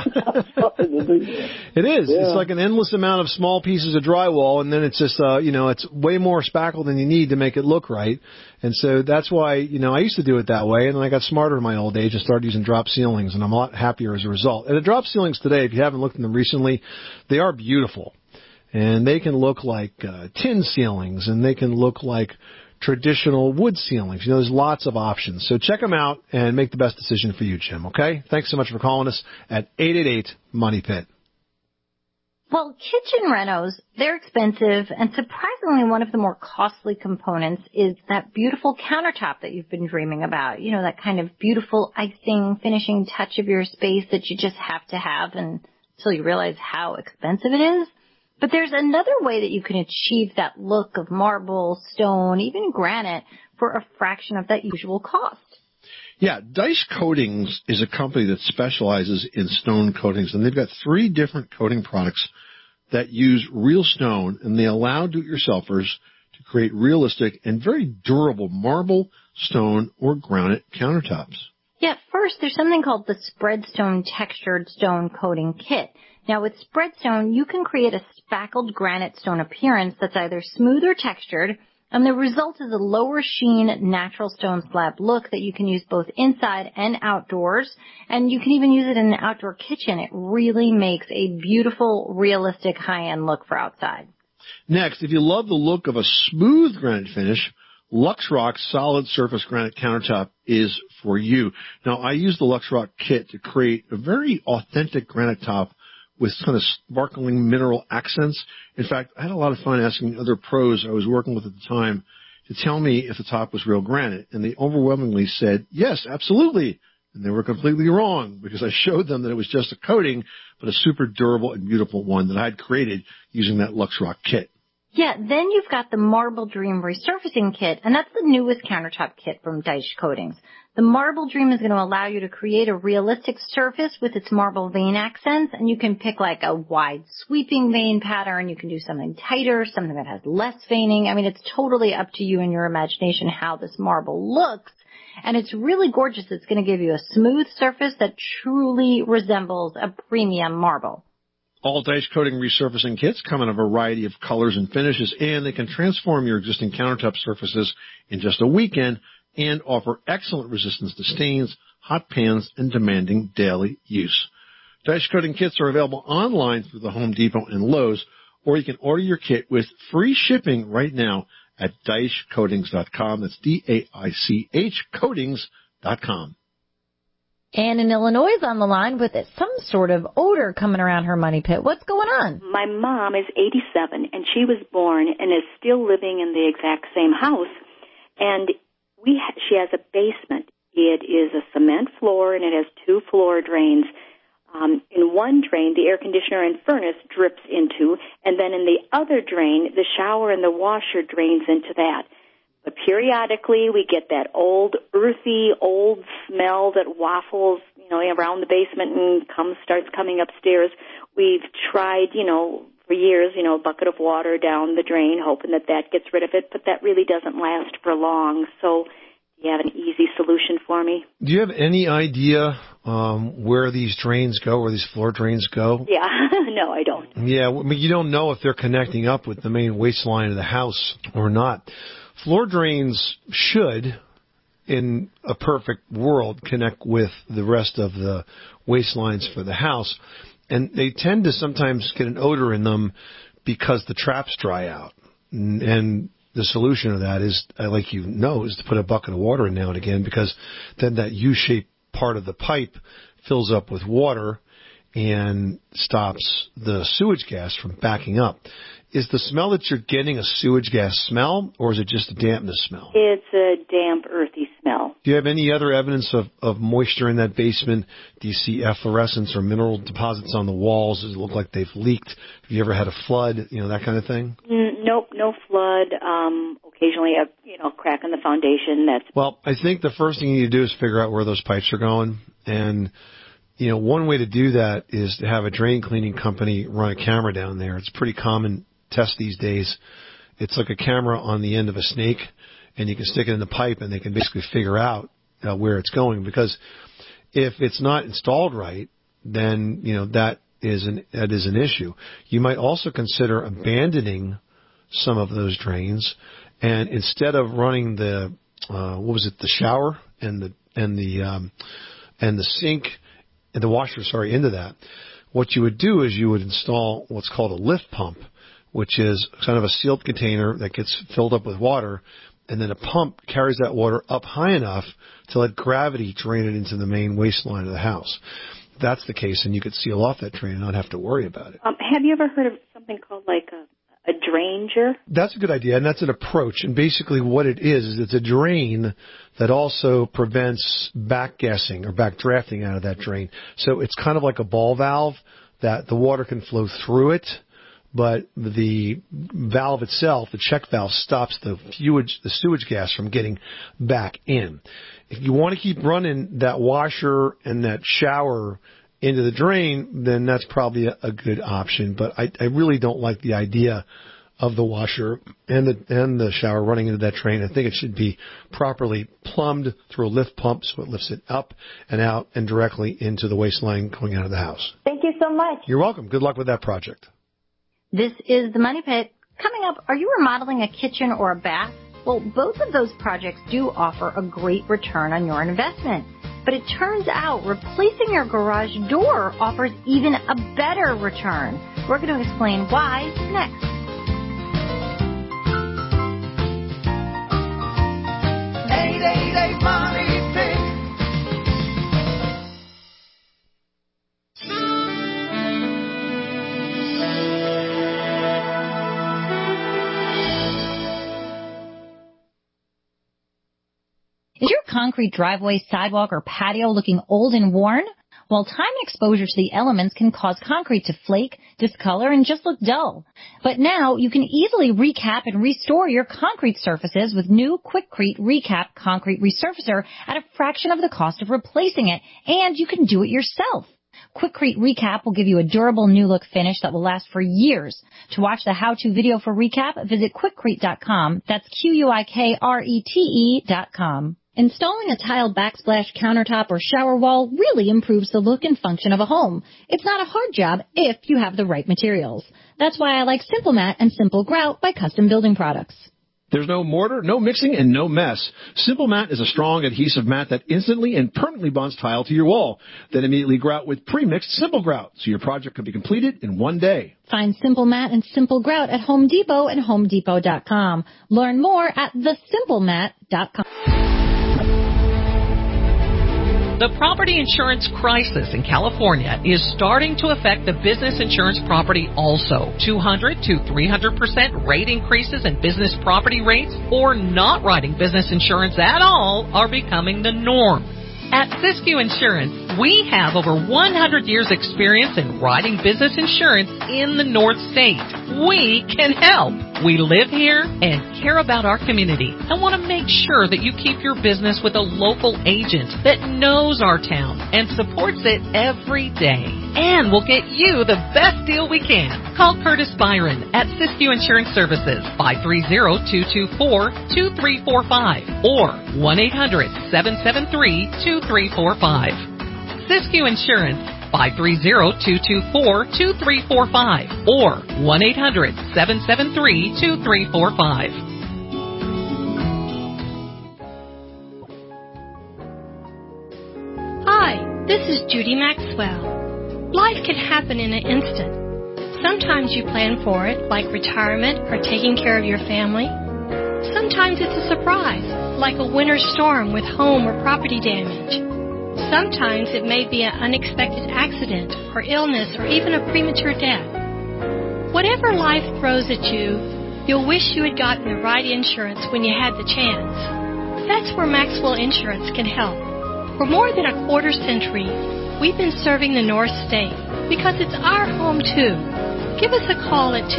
It is. Yeah. It's like an endless amount of small pieces of drywall, and then it's just, it's way more spackle than you need to make it look right. And so that's why, I used to do it that way, and then I got smarter in my old age and started using drop ceilings, and I'm a lot happier as a result. And the drop ceilings today, if you haven't looked at them recently, they are beautiful. And they can look like tin ceilings, and they can look like traditional wood ceilings. There's lots of options. So check them out and make the best decision for you, Jim, okay? Thanks so much for calling us at 888-MONEY-PIT. Well, kitchen renos, they're expensive, and surprisingly one of the more costly components is that beautiful countertop that you've been dreaming about. That kind of beautiful icing, finishing touch of your space that you just have to have until you realize how expensive it is. But there's another way that you can achieve that look of marble, stone, even granite for a fraction of that usual cost. Yeah, Dice Coatings is a company that specializes in stone coatings, and they've got 3 different coating products that use real stone, and they allow do-it-yourselfers to create realistic and very durable marble, stone, or granite countertops. Yeah, first there's something called the Spreadstone Textured Stone Coating Kit. Now, with Spreadstone, you can create a spackled granite stone appearance that's either smooth or textured, and the result is a lower sheen natural stone slab look that you can use both inside and outdoors, and you can even use it in an outdoor kitchen. It really makes a beautiful, realistic, high-end look for outside. Next, if you love the look of a smooth granite finish, LuxRock Solid Surface Granite Countertop is for you. Now, I use the LuxRock kit to create a very authentic granite top with kind of sparkling mineral accents. In fact, I had a lot of fun asking other pros I was working with at the time to tell me if the top was real granite, and they overwhelmingly said, yes, absolutely. And they were completely wrong because I showed them that it was just a coating, but a super durable and beautiful one that I had created using that LuxRock kit. Yeah, then you've got the Marble Dream Resurfacing Kit, and that's the newest countertop kit from Deitsch Coatings. The Marble Dream is going to allow you to create a realistic surface with its marble vein accents, and you can pick like a wide sweeping vein pattern. You can do something tighter, something that has less veining. I mean, it's totally up to you and your imagination how this marble looks. And it's really gorgeous. It's going to give you a smooth surface that truly resembles a premium marble. All Deitsch Coating resurfacing kits come in a variety of colors and finishes, and they can transform your existing countertop surfaces in just a weekend and offer excellent resistance to stains, hot pans, and demanding daily use. Deitsch Coating kits are available online through the Home Depot and Lowe's, or you can order your kit with free shipping right now at DeichCoatings.com. That's D-A-I-C-H Coatings.com. Anne in Illinois is on the line with some sort of odor coming around her money pit. What's going on? My mom is 87, and she was born and is still living in the exact same house. And she has a basement. It is a cement floor, and it has 2 floor drains. In one drain, the air conditioner and furnace drips into, and then in the other drain, the shower and the washer drains into that. But periodically, we get that old, earthy, old smell that waffles, around the basement and starts coming upstairs. We've tried, for years, a bucket of water down the drain, hoping that gets rid of it, but that really doesn't last for long. So do you have an easy solution for me? Do you have any idea where these drains go, where these floor drains go? Yeah, no, I don't. Yeah, I mean, you don't know if they're connecting up with the main waste line of the house or not. Floor drains should, in a perfect world, connect with the rest of the waste lines for the house. And they tend to sometimes get an odor in them because the traps dry out. And the solution to that is, like you know, is to put a bucket of water in now and again, because then that U-shaped part of the pipe fills up with water and stops the sewage gas from backing up. Is the smell that you're getting a sewage gas smell, or is it just a dampness smell? It's a damp, earthy smell. Do you have any other evidence of moisture in that basement? Do you see efflorescence or mineral deposits on the walls? Does it look like they've leaked? Have you ever had a flood, that kind of thing? Nope, no flood. Occasionally a crack in the foundation. Well, I think the first thing you need to do is figure out where those pipes are going. And one way to do that is to have a drain cleaning company run a camera down there. It's pretty common test these days. It's like a camera on the end of a snake, and you can stick it in the pipe, and they can basically figure out where it's going. Because if it's not installed right, then that is an issue. You might also consider abandoning some of those drains, and instead of running the shower and the sink and the washer, into that, what you would do is you would install what's called a lift pump, which is kind of a sealed container that gets filled up with water, and then a pump carries that water up high enough to let gravity drain it into the main waste line of the house. If that's the case, and you could seal off that drain and not have to worry about it. Have you ever heard of something called like a dranger? That's a good idea, and that's an approach. And basically what it is it's a drain that also prevents backgassing or backdrafting out of that drain. So it's kind of like a ball valve that the water can flow through it, but the valve itself, the check valve, stops the sewage gas from getting back in. If you want to keep running that washer and that shower into the drain, then that's probably a good option. But I really don't like the idea of the washer and the shower running into that drain. I think it should be properly plumbed through a lift pump so it lifts it up and out and directly into the waste line going out of the house. Thank you so much. You're welcome. Good luck with that project. This is the Money Pit. Coming up, are you remodeling a kitchen or a bath? Well, both of those projects do offer a great return on your investment. But it turns out replacing your garage door offers even a better return. We're going to explain why next. Money Pit. concrete driveway, sidewalk, or patio looking old and worn? Well, time and exposure to the elements can cause concrete to flake, discolor, and just look dull. But now you can easily recap and restore your concrete surfaces with new Quikrete Recap Concrete Resurfacer at a fraction of the cost of replacing it, and you can do it yourself. Quikrete Recap will give you a durable new look finish that will last for years. To watch the how-to video for Recap, visit Quikrete.com. That's Quikrete.com. Installing a tile backsplash countertop or shower wall really improves the look and function of a home. It's not a hard job if you have the right materials. That's why I like Simple Mat and Simple Grout by Custom Building Products. There's no mortar, no mixing, and no mess. Simple Mat is a strong adhesive mat that instantly and permanently bonds tile to your wall. Then immediately grout with pre-mixed Simple Grout, so your project can be completed in one day. Find Simple Mat and Simple Grout at Home Depot and HomeDepot.com. Learn more at thesimplemat.com. The property insurance crisis in California is starting to affect the business insurance property also. 200 to 300% rate increases in business property rates or not writing business insurance at all are becoming the norm. At Siskiyou Insurance, we have over 100 years experience in writing business insurance in the North State. We can help. We live here and care about our community and want to make sure that you keep your business with a local agent that knows our town and supports it every day. And we'll get you the best deal we can. Call Curtis Byron at Siskiyou Insurance Services, 530-224-2345 or 1-800-773-2345. Siskiyou Insurance, 530-224-2345 or 1-800-773-2345. Hi, this is Judy Maxwell. Life can happen in an instant. Sometimes you plan for it, like retirement or taking care of your family. Sometimes it's a surprise, like a winter storm with home or property damage. Sometimes it may be an unexpected accident or illness or even a premature death. Whatever life throws at you, you'll wish you had gotten the right insurance when you had the chance. That's where Maxwell Insurance can help. For more than a quarter century, we've been serving the North State because it's our home too. Give us a call at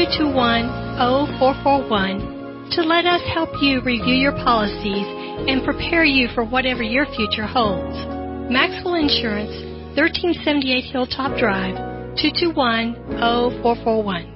221-0441 to let us help you review your policies and prepare you for whatever your future holds. Maxwell Insurance, 1378 Hilltop Drive, 221-0441.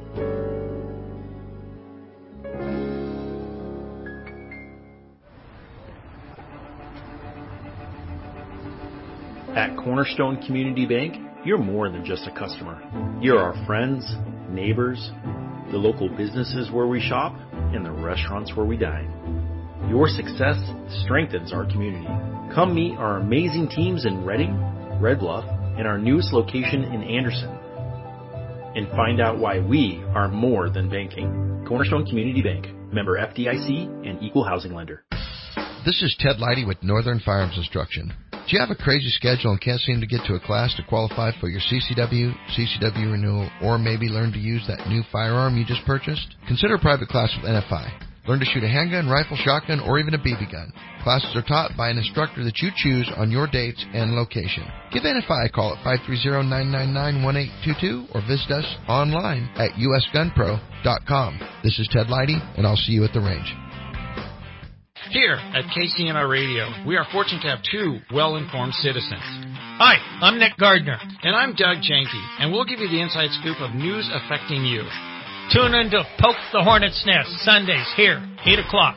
At Cornerstone Community Bank, you're more than just a customer. You're our friends, neighbors, the local businesses where we shop, and the restaurants where we dine. Your success strengthens our community. Come meet our amazing teams in Redding, Red Bluff, and our newest location in Anderson. And find out why we are more than banking. Cornerstone Community Bank, member FDIC, and equal housing lender. This is Ted Leidy with Northern Firearms Instruction. Do you have a crazy schedule and can't seem to get to a class to qualify for your CCW renewal, or maybe learn to use that new firearm you just purchased? Consider a private class with NFI. Learn to shoot a handgun, rifle, shotgun, or even a BB gun. Classes are taught by an instructor that you choose on your dates and location. Give NFI a call at 530-999-1822 or visit us online at usgunpro.com. This is Ted Leidy, and I'll see you at the range. Here at KCNR Radio, we are fortunate to have two well-informed citizens. Hi, I'm Nick Gardner. And I'm Doug Janke, and we'll give you the inside scoop of news affecting you. Tune in to Poke the Hornet's Nest, Sundays here, 8 o'clock.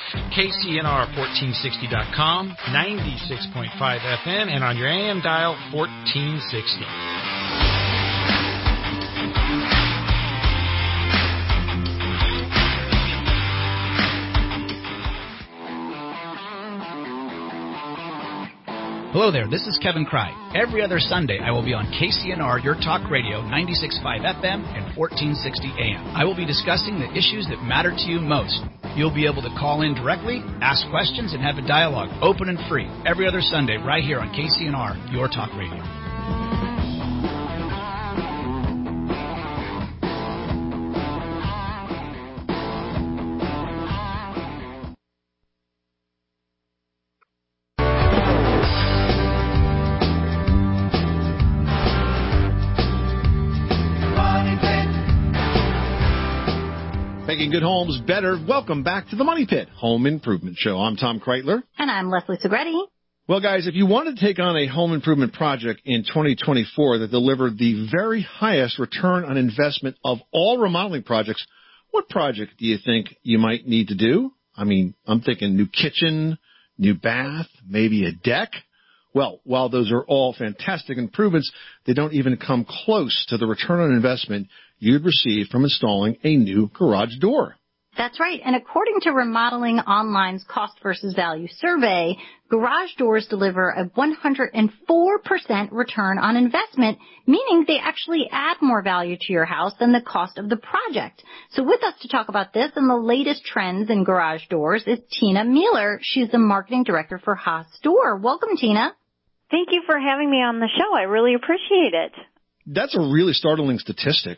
KCNR1460.com, 96.5 FM, and on your AM dial, 1460. Hello there, this is Kevin Cry. Every other Sunday, I will be on KCNR, Your Talk Radio, 96.5 FM and 1460 AM. I will be discussing the issues that matter to you most. You'll be able to call in directly, ask questions, and have a dialogue, open and free, every other Sunday right here on KCNR, Your Talk Radio. Making good homes better. Welcome back to the Money Pit Home Improvement Show. I'm Tom Kreitler. And I'm Leslie Segretti. Well, guys, if you want to take on a home improvement project in 2024 that delivered the very highest return on investment of all remodeling projects, what project do you think you might need to do? I mean, I'm thinking new kitchen, new bath, maybe a deck. Well, while those are all fantastic improvements, they don't even come close to the return on investment you'd receive from installing a new garage door. That's right. And according to Remodeling Online's Cost versus Value survey, garage doors deliver a 104% return on investment, meaning they actually add more value to your house than the cost of the project. So with us to talk about this and the latest trends in garage doors is Tina Mueller. She's the marketing director for Haas Door. Welcome, Tina. Thank you for having me on the show. I really appreciate it. That's a really startling statistic,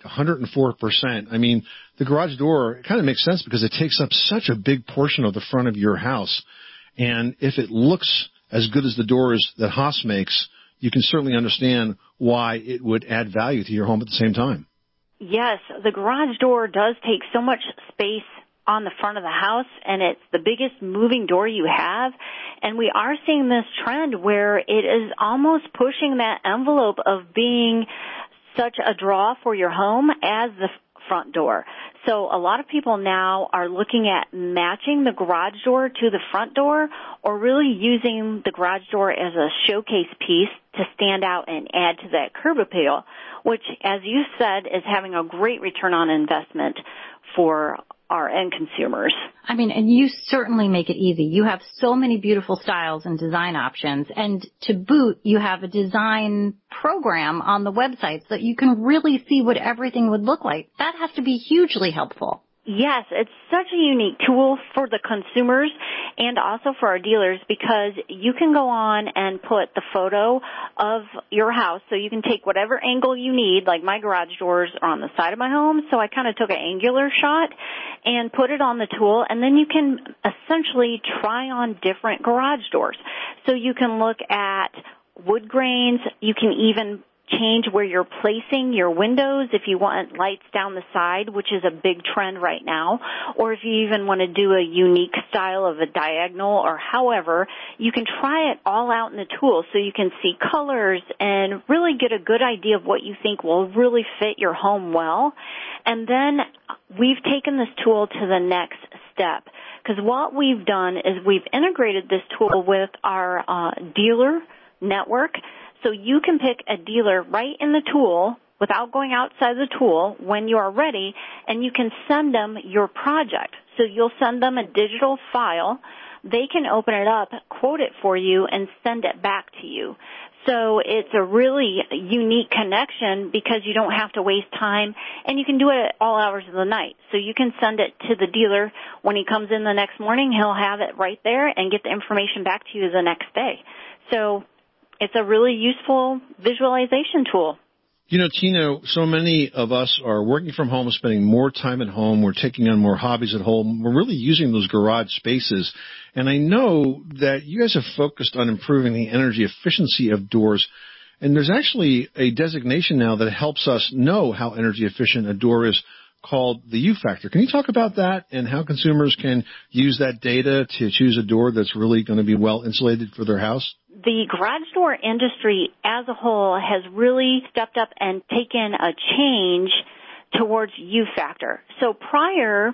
104%. I mean, the garage door kind of makes sense because it takes up such a big portion of the front of your house. And if it looks as good as the doors that Haas makes, you can certainly understand why it would add value to your home at the same time. Yes, the garage door does take so much space on the front of the house, and it's the biggest moving door you have. And we are seeing this trend where it is almost pushing that envelope of being such a draw for your home as the front door. So a lot of people now are looking at matching the garage door to the front door, or really using the garage door as a showcase piece to stand out and add to that curb appeal, which, as you said, is having a great return on investment for our end consumers. I mean, and you certainly make it easy. You have so many beautiful styles and design options. And to boot, you have a design program on the website so that you can really see what everything would look like. That has to be hugely helpful. Yes, it's such a unique tool for the consumers and also for our dealers, because you can go on and put the photo of your house, so you can take whatever angle you need. Like my garage doors are on the side of my home, so I kind of took an angular shot and put it on the tool, and then you can essentially try on different garage doors. So you can look at wood grains, you can even change where you're placing your windows if you want lights down the side, which is a big trend right now, or if you even want to do a unique style of a diagonal, or however, you can try it all out in the tool so you can see colors and really get a good idea of what you think will really fit your home well. And then we've taken this tool to the next step, because what we've done is we've integrated this tool with our dealer network. So you can pick a dealer right in the tool without going outside the tool when you are ready, and you can send them your project. So you'll send them a digital file. They can open it up, quote it for you, and send it back to you. So it's a really unique connection because you don't have to waste time, and you can do it at all hours of the night. So you can send it to the dealer. When he comes in the next morning, he'll have it right there and get the information back to you the next day. So it's a really useful visualization tool. You know, Tina, so many of us are working from home, spending more time at home. We're taking on more hobbies at home. We're really using those garage spaces. And I know that you guys have focused on improving the energy efficiency of doors. And there's actually a designation now that helps us know how energy efficient a door is, called the U factor. Can you talk about that and how consumers can use that data to choose a door that's really going to be well insulated for their house? The garage door industry as a whole has really stepped up and taken a change towards U factor. So prior,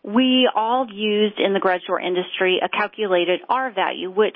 we all used in the garage door industry a calculated R value, which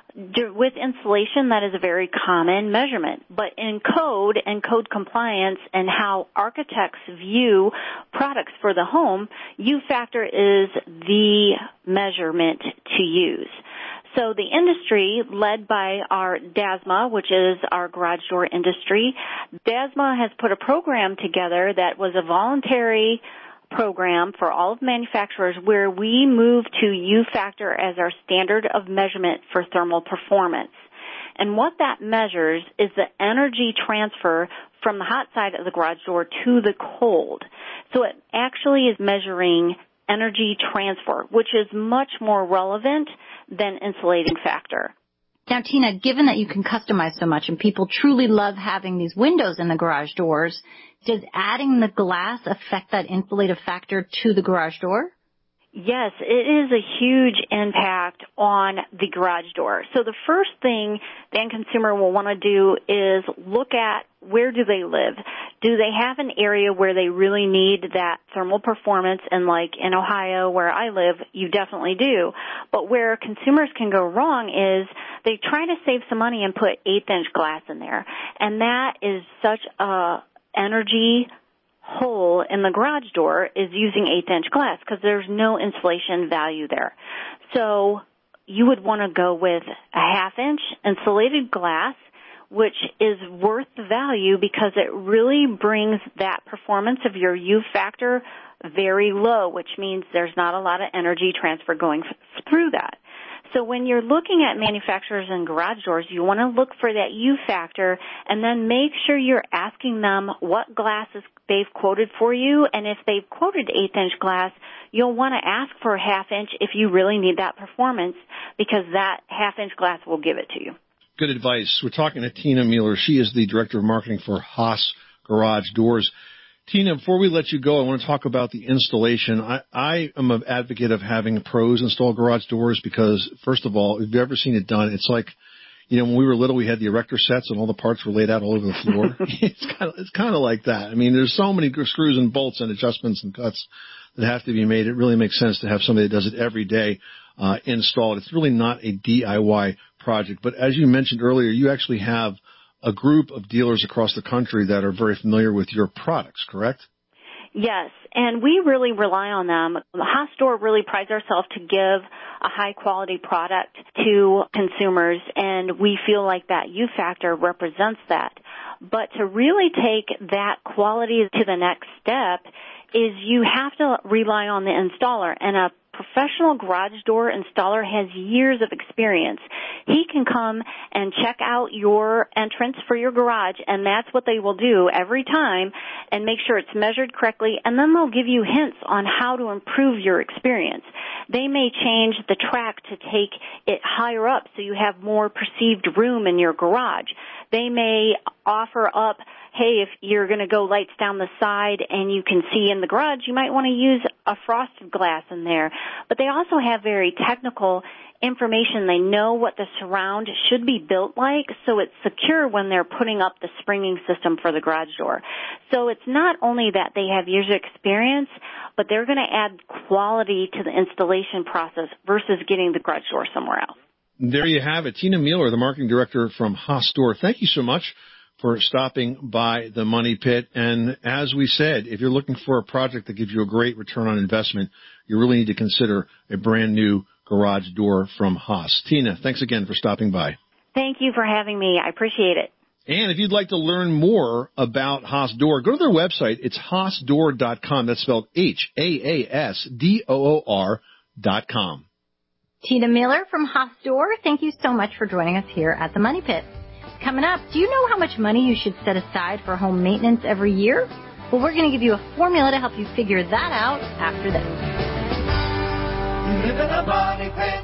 with insulation, that is a very common measurement. But in code and code compliance and how architects view products for the home, U factor is the measurement to use. So the industry, led by our DASMA, which is our garage door industry, DASMA has put a program together that was a voluntary program for all of manufacturers where we move to U factor as our standard of measurement for thermal performance. And what that measures is the energy transfer from the hot side of the garage door to the cold. So it actually is measuring energy transfer, which is much more relevant than insulating factor. Now, Tina, given that you can customize so much and people truly love having these windows in the garage doors, does adding the glass affect that insulative factor to the garage door? Yes, it is a huge impact on the garage door. So the first thing the end consumer will want to do is look at where do they live. Do they have an area where they really need that thermal performance? And like in Ohio, where I live, you definitely do. But where consumers can go wrong is they try to save some money and put 1/8-inch glass in there. And that is such a energy hole in the garage door is using 1/8-inch glass because there's no insulation value there. So you would want to go with a 1/2-inch insulated glass, which is worth the value because it really brings that performance of your U factor very low, which means there's not a lot of energy transfer going through that. So when you're looking at manufacturers and garage doors, you want to look for that U factor and then make sure you're asking them what glasses they've quoted for you. And if they've quoted 1/8-inch glass, you'll want to ask for a 1/2-inch if you really need that performance because that 1/2-inch glass will give it to you. Good advice. We're talking to Tina Mueller. She is the Director of Marketing for Haas Garage Doors. Tina, before we let you go, I want to talk about the installation. I am an advocate of having pros install garage doors because, first of all, if you've ever seen it done, it's like, when we were little, we had the erector sets and all the parts were laid out all over the floor. It's kind of like that. I mean, there's so many screws and bolts and adjustments and cuts that have to be made. It really makes sense to have somebody that does it every day installed. It's really not a DIY project. But as you mentioned earlier, you actually have a group of dealers across the country that are very familiar with your products, correct? Yes, and we really rely on them. The Haas store really prides ourselves to give a high-quality product to consumers, and we feel like that U factor represents that. But to really take that quality to the next step is you have to rely on the installer, and a professional garage door installer has years of experience. He can come and check out your entrance for your garage, and that's what they will do every time and make sure it's measured correctly, and then they'll give you hints on how to improve your experience. They may change the track to take it higher up so you have more perceived room in your garage. They may offer up, hey, if you're going to go lights down the side and you can see in the garage, you might want to use a frosted glass in there. But they also have very technical information. They know what the surround should be built like, so it's secure when they're putting up the springing system for the garage door. So it's not only that they have years of experience, but they're going to add quality to the installation process versus getting the garage door somewhere else. There you have it. Tina Mueller, the marketing director from Haas Store. Thank you so much for stopping by the Money Pit. And as we said, if you're looking for a project that gives you a great return on investment, you really need to consider a brand new garage door from Haas. Tina, thanks again for stopping by. Thank you for having me. I appreciate it. And if you'd like to learn more about Haas Door, go to their website. It's haasdoor.com. That's spelled HAASDOOR.com. Tina Mueller from Haas Door, thank you so much for joining us here at the Money Pit. Coming up, do you know how much money you should set aside for home maintenance every year? Well, we're going to give you a formula to help you figure that out after this. You live in a money pit.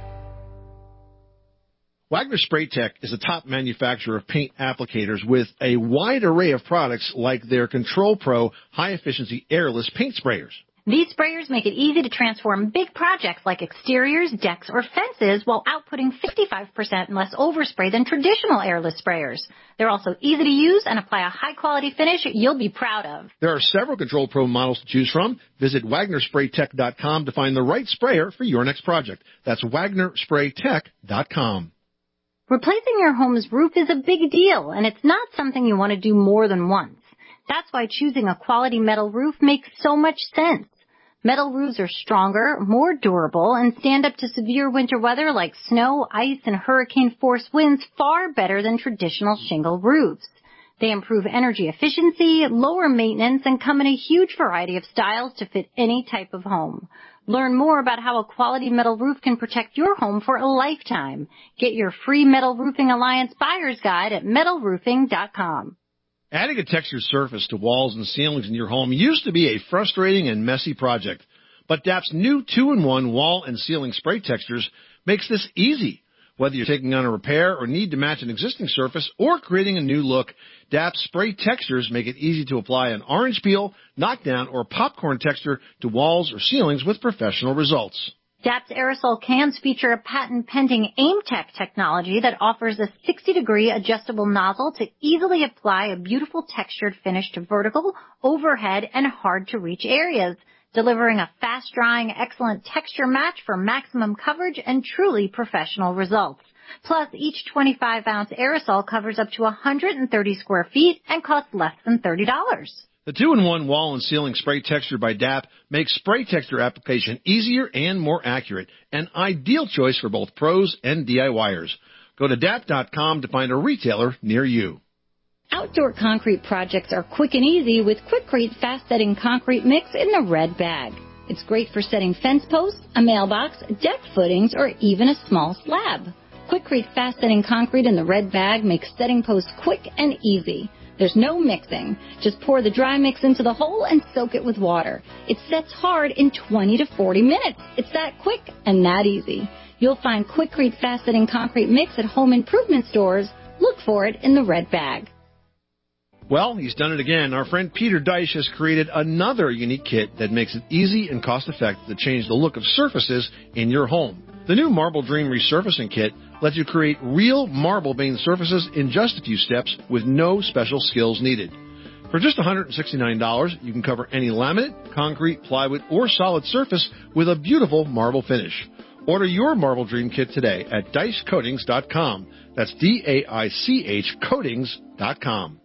Wagner Spray Tech is a top manufacturer of paint applicators with a wide array of products like their Control Pro high-efficiency airless paint sprayers. These sprayers make it easy to transform big projects like exteriors, decks, or fences while outputting 55% less overspray than traditional airless sprayers. They're also easy to use and apply a high-quality finish you'll be proud of. There are several Control Pro models to choose from. Visit WagnerSprayTech.com to find the right sprayer for your next project. That's WagnerSprayTech.com. Replacing your home's roof is a big deal, and it's not something you want to do more than once. That's why choosing a quality metal roof makes so much sense. Metal roofs are stronger, more durable, and stand up to severe winter weather like snow, ice, and hurricane-force winds far better than traditional shingle roofs. They improve energy efficiency, lower maintenance, and come in a huge variety of styles to fit any type of home. Learn more about how a quality metal roof can protect your home for a lifetime. Get your free Metal Roofing Alliance Buyer's Guide at metalroofing.com. Adding a textured surface to walls and ceilings in your home used to be a frustrating and messy project, but DAP's new 2-in-1 wall and ceiling spray textures makes this easy. Whether you're taking on a repair or need to match an existing surface or creating a new look, DAP spray textures make it easy to apply an orange peel, knockdown, or popcorn texture to walls or ceilings with professional results. DAP's aerosol cans feature a patent-pending AimTech technology that offers a 60-degree adjustable nozzle to easily apply a beautiful textured finish to vertical, overhead, and hard-to-reach areas, delivering a fast-drying, excellent texture match for maximum coverage and truly professional results. Plus, each 25-ounce aerosol covers up to 130 square feet and costs less than $30. The 2-in-1 wall and ceiling spray texture by DAP makes spray texture application easier and more accurate, an ideal choice for both pros and DIYers. Go to DAP.com to find a retailer near you. Outdoor concrete projects are quick and easy with Quikrete Fast Setting Concrete Mix in the red bag. It's great for setting fence posts, a mailbox, deck footings, or even a small slab. Quikrete Fast Setting Concrete in the red bag makes setting posts quick and easy. There's no mixing. Just pour the dry mix into the hole and soak it with water. It sets hard in 20 to 40 minutes. It's that quick and that easy. You'll find Quikrete Fast Setting Concrete Mix at home improvement stores. Look for it in the red bag. Well, he's done it again. Our friend Peter Deich has created another unique kit that makes it easy and cost-effective to change the look of surfaces in your home. The new Marble Dream Resurfacing Kit lets you create real marble-veined surfaces in just a few steps with no special skills needed. For just $169, you can cover any laminate, concrete, plywood, or solid surface with a beautiful marble finish. Order your Marble Dream Kit today at DeichCoatings.com. That's D-A-I-C-H Coatings.com.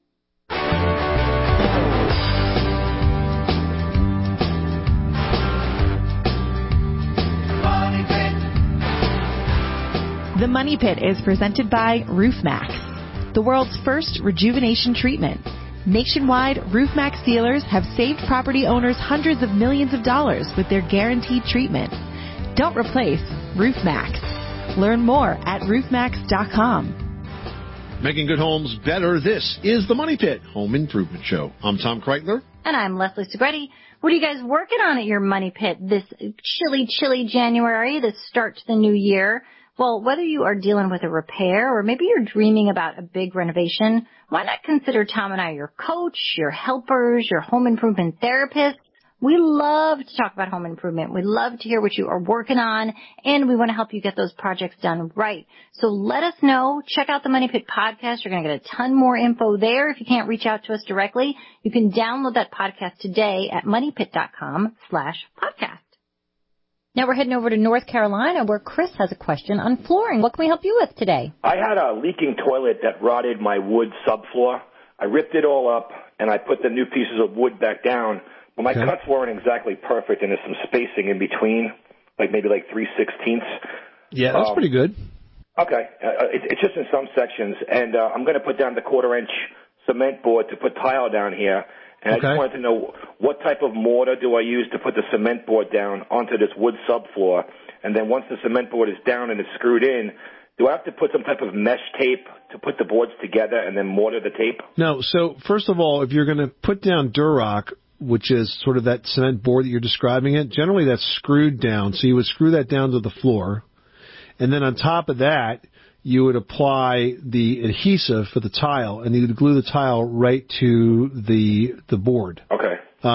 The Money Pit is presented by RoofMax, the world's first rejuvenation treatment. Nationwide, RoofMax dealers have saved property owners hundreds of millions of dollars with their guaranteed treatment. Don't replace RoofMax. Learn more at roofmax.com. Making good homes better, this is the Money Pit Home Improvement Show. I'm Tom Kreitler. And I'm Leslie Segretti. What are you guys working on at your Money Pit this chilly January, the start to the new year? Well, whether you are dealing with a repair or maybe you're dreaming about a big renovation, why not consider Tom and I your coach, your helpers, your home improvement therapists? We love to talk about home improvement. We love to hear what you are working on, and we want to help you get those projects done right. So let us know. Check out the Money Pit podcast. You're going to get a ton more info there. If you can't reach out to us directly, you can download that podcast today at moneypit.com/podcast. Now we're heading over to North Carolina where Chris has a question on flooring. What can we help you with today? I had a leaking toilet that rotted my wood subfloor. I ripped it all up, and I put the new pieces of wood back down. But my cuts weren't exactly perfect, and there's some spacing in between, maybe 3/16. Yeah, that's pretty good. Okay. It's just in some sections. And I'm going to put down the 1/4-inch cement board to put tile down here. And I just wanted to know what type of mortar do I use to put the cement board down onto this wood subfloor. And then once the cement board is down and it's screwed in, do I have to put some type of mesh tape to put the boards together and then mortar the tape? No. So first of all, if you're going to put down Durock, which is sort of that cement board that you're describing it, generally that's screwed down. So you would screw that down to the floor. And then on top of that, you would apply the adhesive for the tile, and you would glue the tile right to the board. Okay.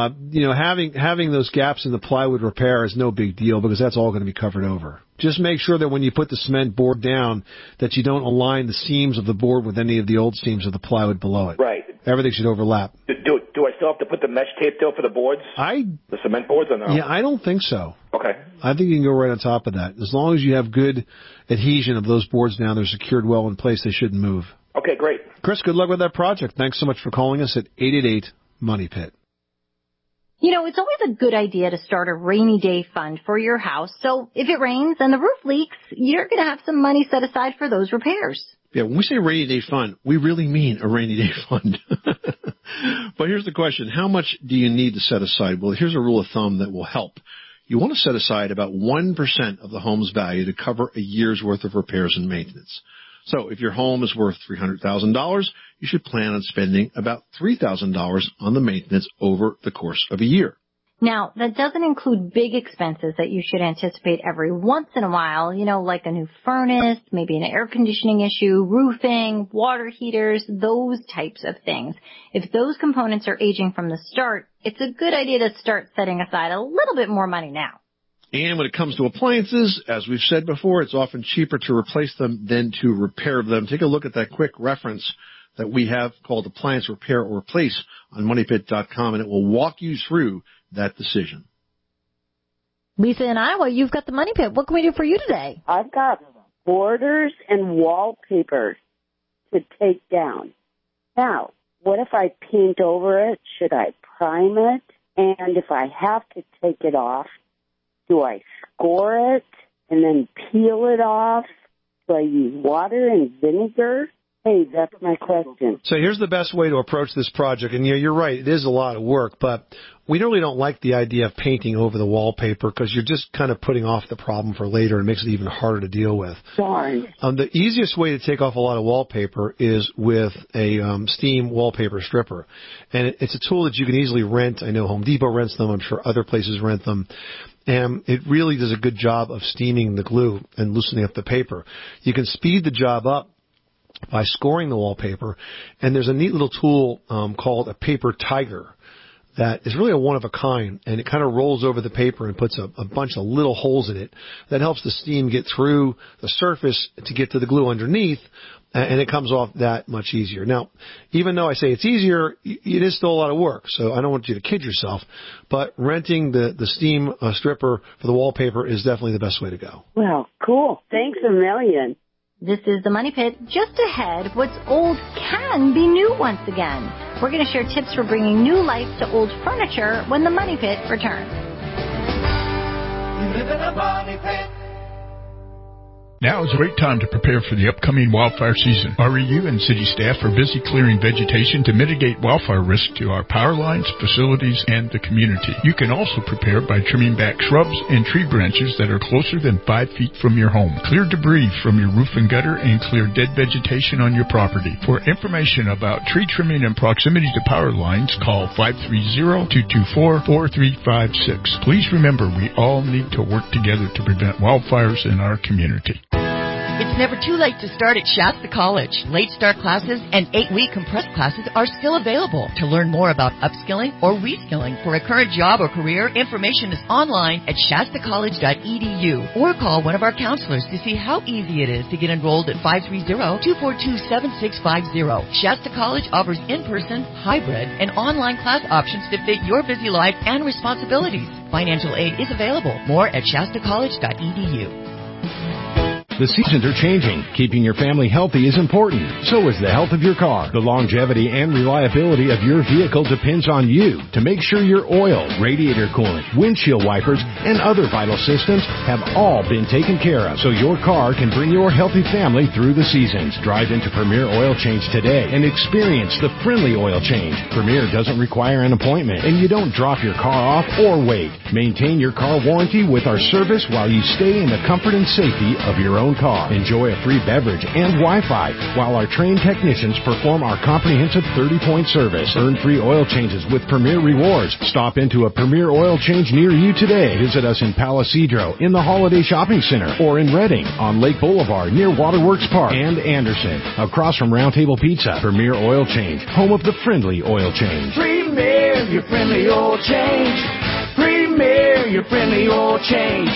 Having those gaps in the plywood repair is no big deal because that's all going to be covered over. Just make sure that when you put the cement board down that you don't align the seams of the board with any of the old seams of the plywood below it. Right. Everything should overlap. Do I still have to put the mesh tape though for the boards? The cement boards or no? Yeah, I don't think so. Okay. I think you can go right on top of that. As long as you have good adhesion of those boards down, they're secured well in place, they shouldn't move. Okay, great. Chris, good luck with that project. Thanks so much for calling us at 888-MONEY-PIT. It's always a good idea to start a rainy day fund for your house. So if it rains and the roof leaks, you're going to have some money set aside for those repairs. Yeah, when we say rainy day fund, we really mean a rainy day fund. But here's the question. How much do you need to set aside? Well, here's a rule of thumb that will help. You want to set aside about 1% of the home's value to cover a year's worth of repairs and maintenance. So if your home is worth $300,000, you should plan on spending about $3,000 on the maintenance over the course of a year. Now, that doesn't include big expenses that you should anticipate every once in a while, like a new furnace, maybe an air conditioning issue, roofing, water heaters, those types of things. If those components are aging from the start, it's a good idea to start setting aside a little bit more money now. And when it comes to appliances, as we've said before, it's often cheaper to replace them than to repair them. Take a look at that quick reference that we have called Appliance Repair or Replace on MoneyPit.com, and it will walk you through that decision. Lisa in Iowa, you've got the Money Pit. What can we do for you today? I've got borders and wallpaper to take down. Now, what if I paint over it? Should I prime it? And if I have to take it off, do I score it and then peel it off? Do I use water and vinegar? Hey, that's my question. So here's the best way to approach this project. And you're right, it is a lot of work, but we really don't like the idea of painting over the wallpaper because you're just kind of putting off the problem for later and makes it even harder to deal with. Darn. The easiest way to take off a lot of wallpaper is with a steam wallpaper stripper. And it's a tool that you can easily rent. I know Home Depot rents them. I'm sure other places rent them. And it really does a good job of steaming the glue and loosening up the paper. You can speed the job up by scoring the wallpaper, and there's a neat little tool called a paper tiger that is really a one-of-a-kind, and it kind of rolls over the paper and puts a bunch of little holes in it that helps the steam get through the surface to get to the glue underneath, and it comes off that much easier. Now, even though I say it's easier, it is still a lot of work, so I don't want you to kid yourself, but renting the steam stripper for the wallpaper is definitely the best way to go. Well, cool. Thanks a million. This is the Money Pit. Just ahead, what's old can be new once again. We're going to share tips for bringing new life to old furniture when the Money Pit returns. You live in a money pit. Now is a great time to prepare for the upcoming wildfire season. REU and city staff are busy clearing vegetation to mitigate wildfire risk to our power lines, facilities, and the community. You can also prepare by trimming back shrubs and tree branches that are closer than 5 feet from your home. Clear debris from your roof and gutter and clear dead vegetation on your property. For information about tree trimming and proximity to power lines, call 530-224-4356. Please remember, we all need to work together to prevent wildfires in our community. It's never too late to start at Shasta College. Late start classes and 8-week compressed classes are still available. To learn more about upskilling or reskilling for a current job or career, information is online at shastacollege.edu or call one of our counselors to see how easy it is to get enrolled at 530-242-7650. Shasta College offers in-person, hybrid, and online class options to fit your busy life and responsibilities. Financial aid is available. More at shastacollege.edu. The seasons are changing. Keeping your family healthy is important. So is the health of your car. The longevity and reliability of your vehicle depends on you to make sure your oil, radiator coolant, windshield wipers, and other vital systems have all been taken care of so your car can bring your healthy family through the seasons. Drive into Premier Oil Change today and experience the friendly oil change. Premier doesn't require an appointment, and you don't drop your car off or wait. Maintain your car warranty with our service while you stay in the comfort and safety of your own car. Enjoy a free beverage and Wi-Fi while our trained technicians perform our comprehensive 30-point service. Earn free oil changes with Premier Rewards. Stop into a Premier Oil Change near you today. Visit us in Palisadro, in the Holiday Shopping Center, or in Redding, on Lake Boulevard, near Waterworks Park, and Anderson, across from Round Table Pizza. Premier Oil Change, home of the friendly oil change. Premier, your friendly oil change. Premier, your friendly oil change.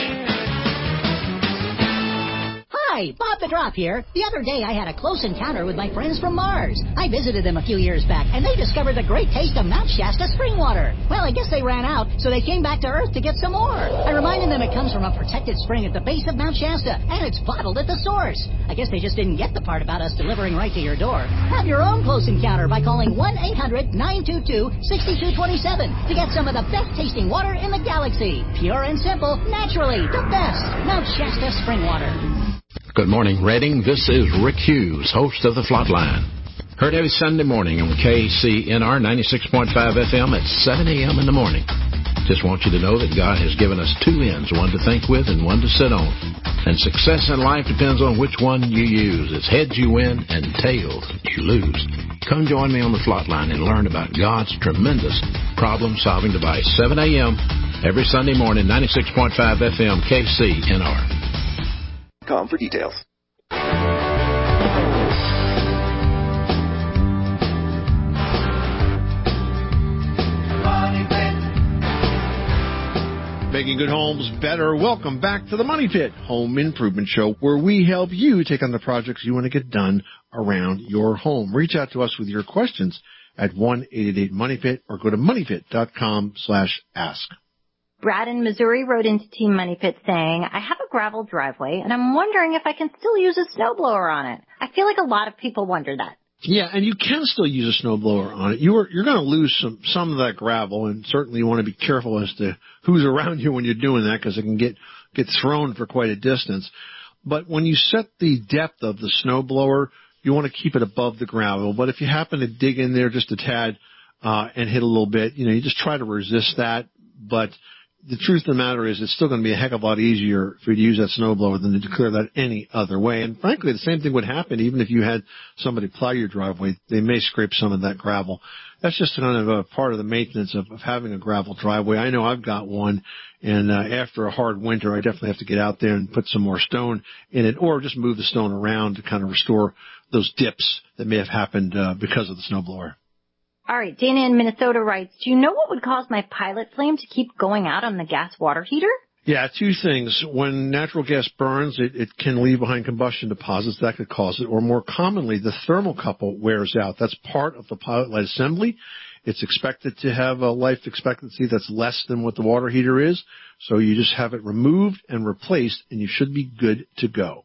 Hi, Bob the Drop here. The other day I had a close encounter with my friends from Mars. I visited them a few years back, and they discovered the great taste of Mount Shasta spring water. Well, I guess they ran out, so they came back to Earth to get some more. I reminded them it comes from a protected spring at the base of Mount Shasta, and it's bottled at the source. I guess they just didn't get the part about us delivering right to your door. Have your own close encounter by calling 1-800-922-6227 to get some of the best tasting water in the galaxy. Pure and simple, naturally, the best. Mount Shasta spring water. Good morning, Redding. This is Rick Hughes, host of The Flatline. Heard every Sunday morning on KCNR 96.5 FM at 7 a.m. in the morning. Just want you to know that God has given us two ends, one to think with and one to sit on. And success in life depends on which one you use. It's heads you win and tails you lose. Come join me on The Flatline and learn about God's tremendous problem-solving device. 7 a.m. every Sunday morning, 96.5 FM, KCNR. Call for details. Making good homes better. Welcome back to the Money Pit Home Improvement Show, where we help you take on the projects you want to get done around your home. Reach out to us with your questions at 1-888-MONEYPIT or go to moneypit.com/ask. Brad in Missouri wrote into Team Money Pit saying, I have a gravel driveway and I'm wondering if I can still use a snowblower on it. I feel like a lot of people wonder that. Yeah, and you can still use a snowblower on it. You're going to lose some of that gravel, and certainly you want to be careful as to who's around you when you're doing that, because it can get thrown for quite a distance. But when you set the depth of the snowblower, you want to keep it above the gravel. But if you happen to dig in there just a tad and hit a little bit, you just try to resist that. But the truth of the matter is it's still going to be a heck of a lot easier for you to use that snowblower than to clear that any other way. And frankly, the same thing would happen even if you had somebody plow your driveway. They may scrape some of that gravel. That's just kind of a part of the maintenance of having a gravel driveway. I know I've got one, and after a hard winter, I definitely have to get out there and put some more stone in it, or just move the stone around to kind of restore those dips that may have happened because of the snowblower. All right, Dana in Minnesota writes, do you know what would cause my pilot flame to keep going out on the gas water heater? Yeah, two things. When natural gas burns, it can leave behind combustion deposits. That could cause it. Or more commonly, the thermocouple wears out. That's part of the pilot light assembly. It's expected to have a life expectancy that's less than what the water heater is. So you just have it removed and replaced, and you should be good to go.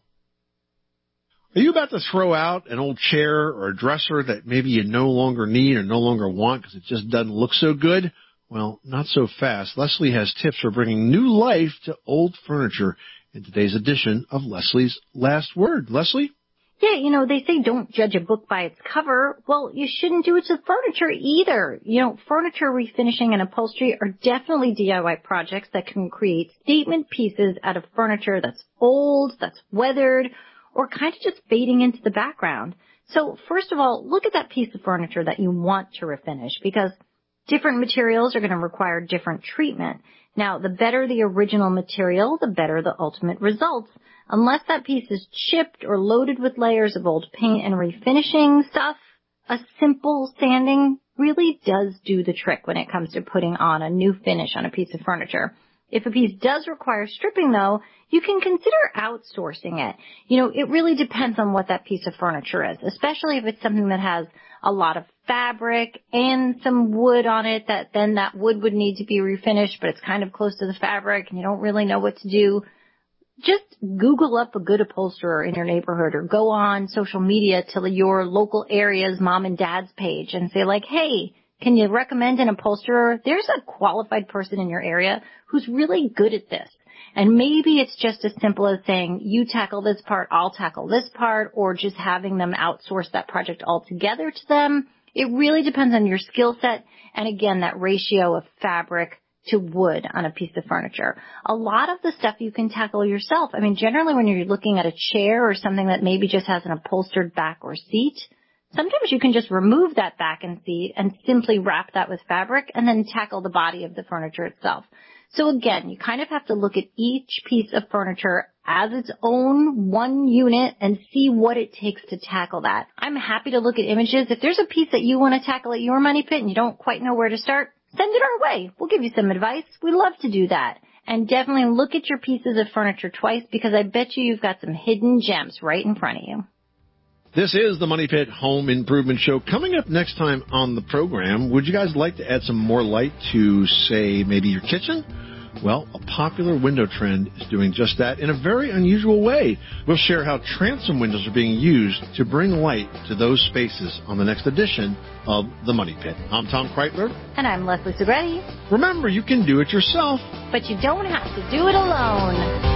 Are you about to throw out an old chair or a dresser that maybe you no longer need or no longer want because it just doesn't look so good? Well, not so fast. Leslie has tips for bringing new life to old furniture in today's edition of Leslie's Last Word. Leslie? Yeah, they say don't judge a book by its cover. Well, you shouldn't do it to furniture either. Furniture refinishing and upholstery are definitely DIY projects that can create statement pieces out of furniture that's old, that's weathered, or kind of just fading into the background. So first of all, look at that piece of furniture that you want to refinish, because different materials are going to require different treatment. Now, the better the original material, the better the ultimate results. Unless that piece is chipped or loaded with layers of old paint and refinishing stuff, a simple sanding really does do the trick when it comes to putting on a new finish on a piece of furniture. If a piece does require stripping, though, you can consider outsourcing it. It really depends on what that piece of furniture is, especially if it's something that has a lot of fabric and some wood on it, then that wood would need to be refinished, but it's kind of close to the fabric and you don't really know what to do. Just Google up a good upholsterer in your neighborhood, or go on social media to your local area's mom and dad's page and say, hey, can you recommend an upholsterer? There's a qualified person in your area who's really good at this. And maybe it's just as simple as saying, you tackle this part, I'll tackle this part, or just having them outsource that project altogether to them. It really depends on your skill set and, again, that ratio of fabric to wood on a piece of furniture. A lot of the stuff you can tackle yourself. Generally when you're looking at a chair or something that maybe just has an upholstered back or seat, sometimes you can just remove that back and seat and simply wrap that with fabric and then tackle the body of the furniture itself. So again, you kind of have to look at each piece of furniture as its own one unit and see what it takes to tackle that. I'm happy to look at images. If there's a piece that you want to tackle at your Money Pit and you don't quite know where to start, send it our way. We'll give you some advice. We love to do that. And definitely look at your pieces of furniture twice, because I bet you've got some hidden gems right in front of you. This is the Money Pit Home Improvement Show. Coming up next time on the program, would you guys like to add some more light to, say, maybe your kitchen? Well, a popular window trend is doing just that in a very unusual way. We'll share how transom windows are being used to bring light to those spaces on the next edition of The Money Pit. I'm Tom Kreitler. And I'm Leslie Segretti. Remember, you can do it yourself, but you don't have to do it alone.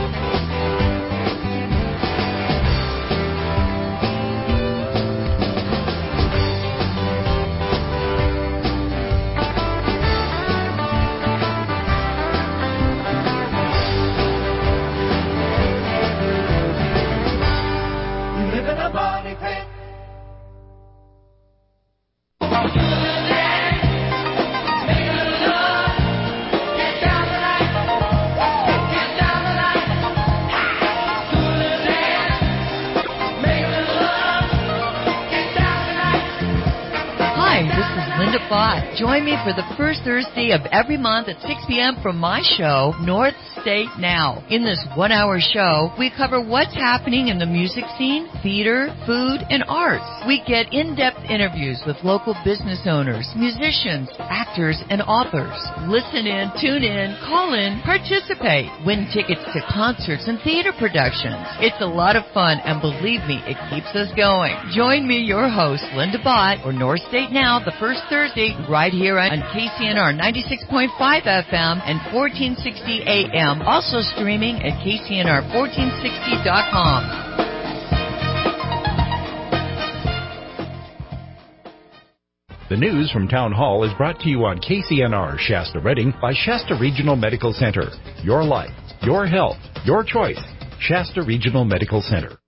This is Linda Bott. Join me for the first Thursday of every month at 6 p.m. from my show, North State Now. In this 1-hour show, we cover what's happening in the music scene, theater, food, and arts. We get in-depth interviews with local business owners, musicians, actors, and authors. Listen in, tune in, call in, participate. Win tickets to concerts and theater productions. It's a lot of fun, and believe me, it keeps us going. Join me, your host, Linda Bott, for North State Now, the first Thursday, right here on KCNR 96.5 FM and 1460 AM. Also streaming at KCNR1460.com. The news from Town Hall is brought to you on KCNR Shasta Redding by Shasta Regional Medical Center. Your life, your health, your choice. Shasta Regional Medical Center.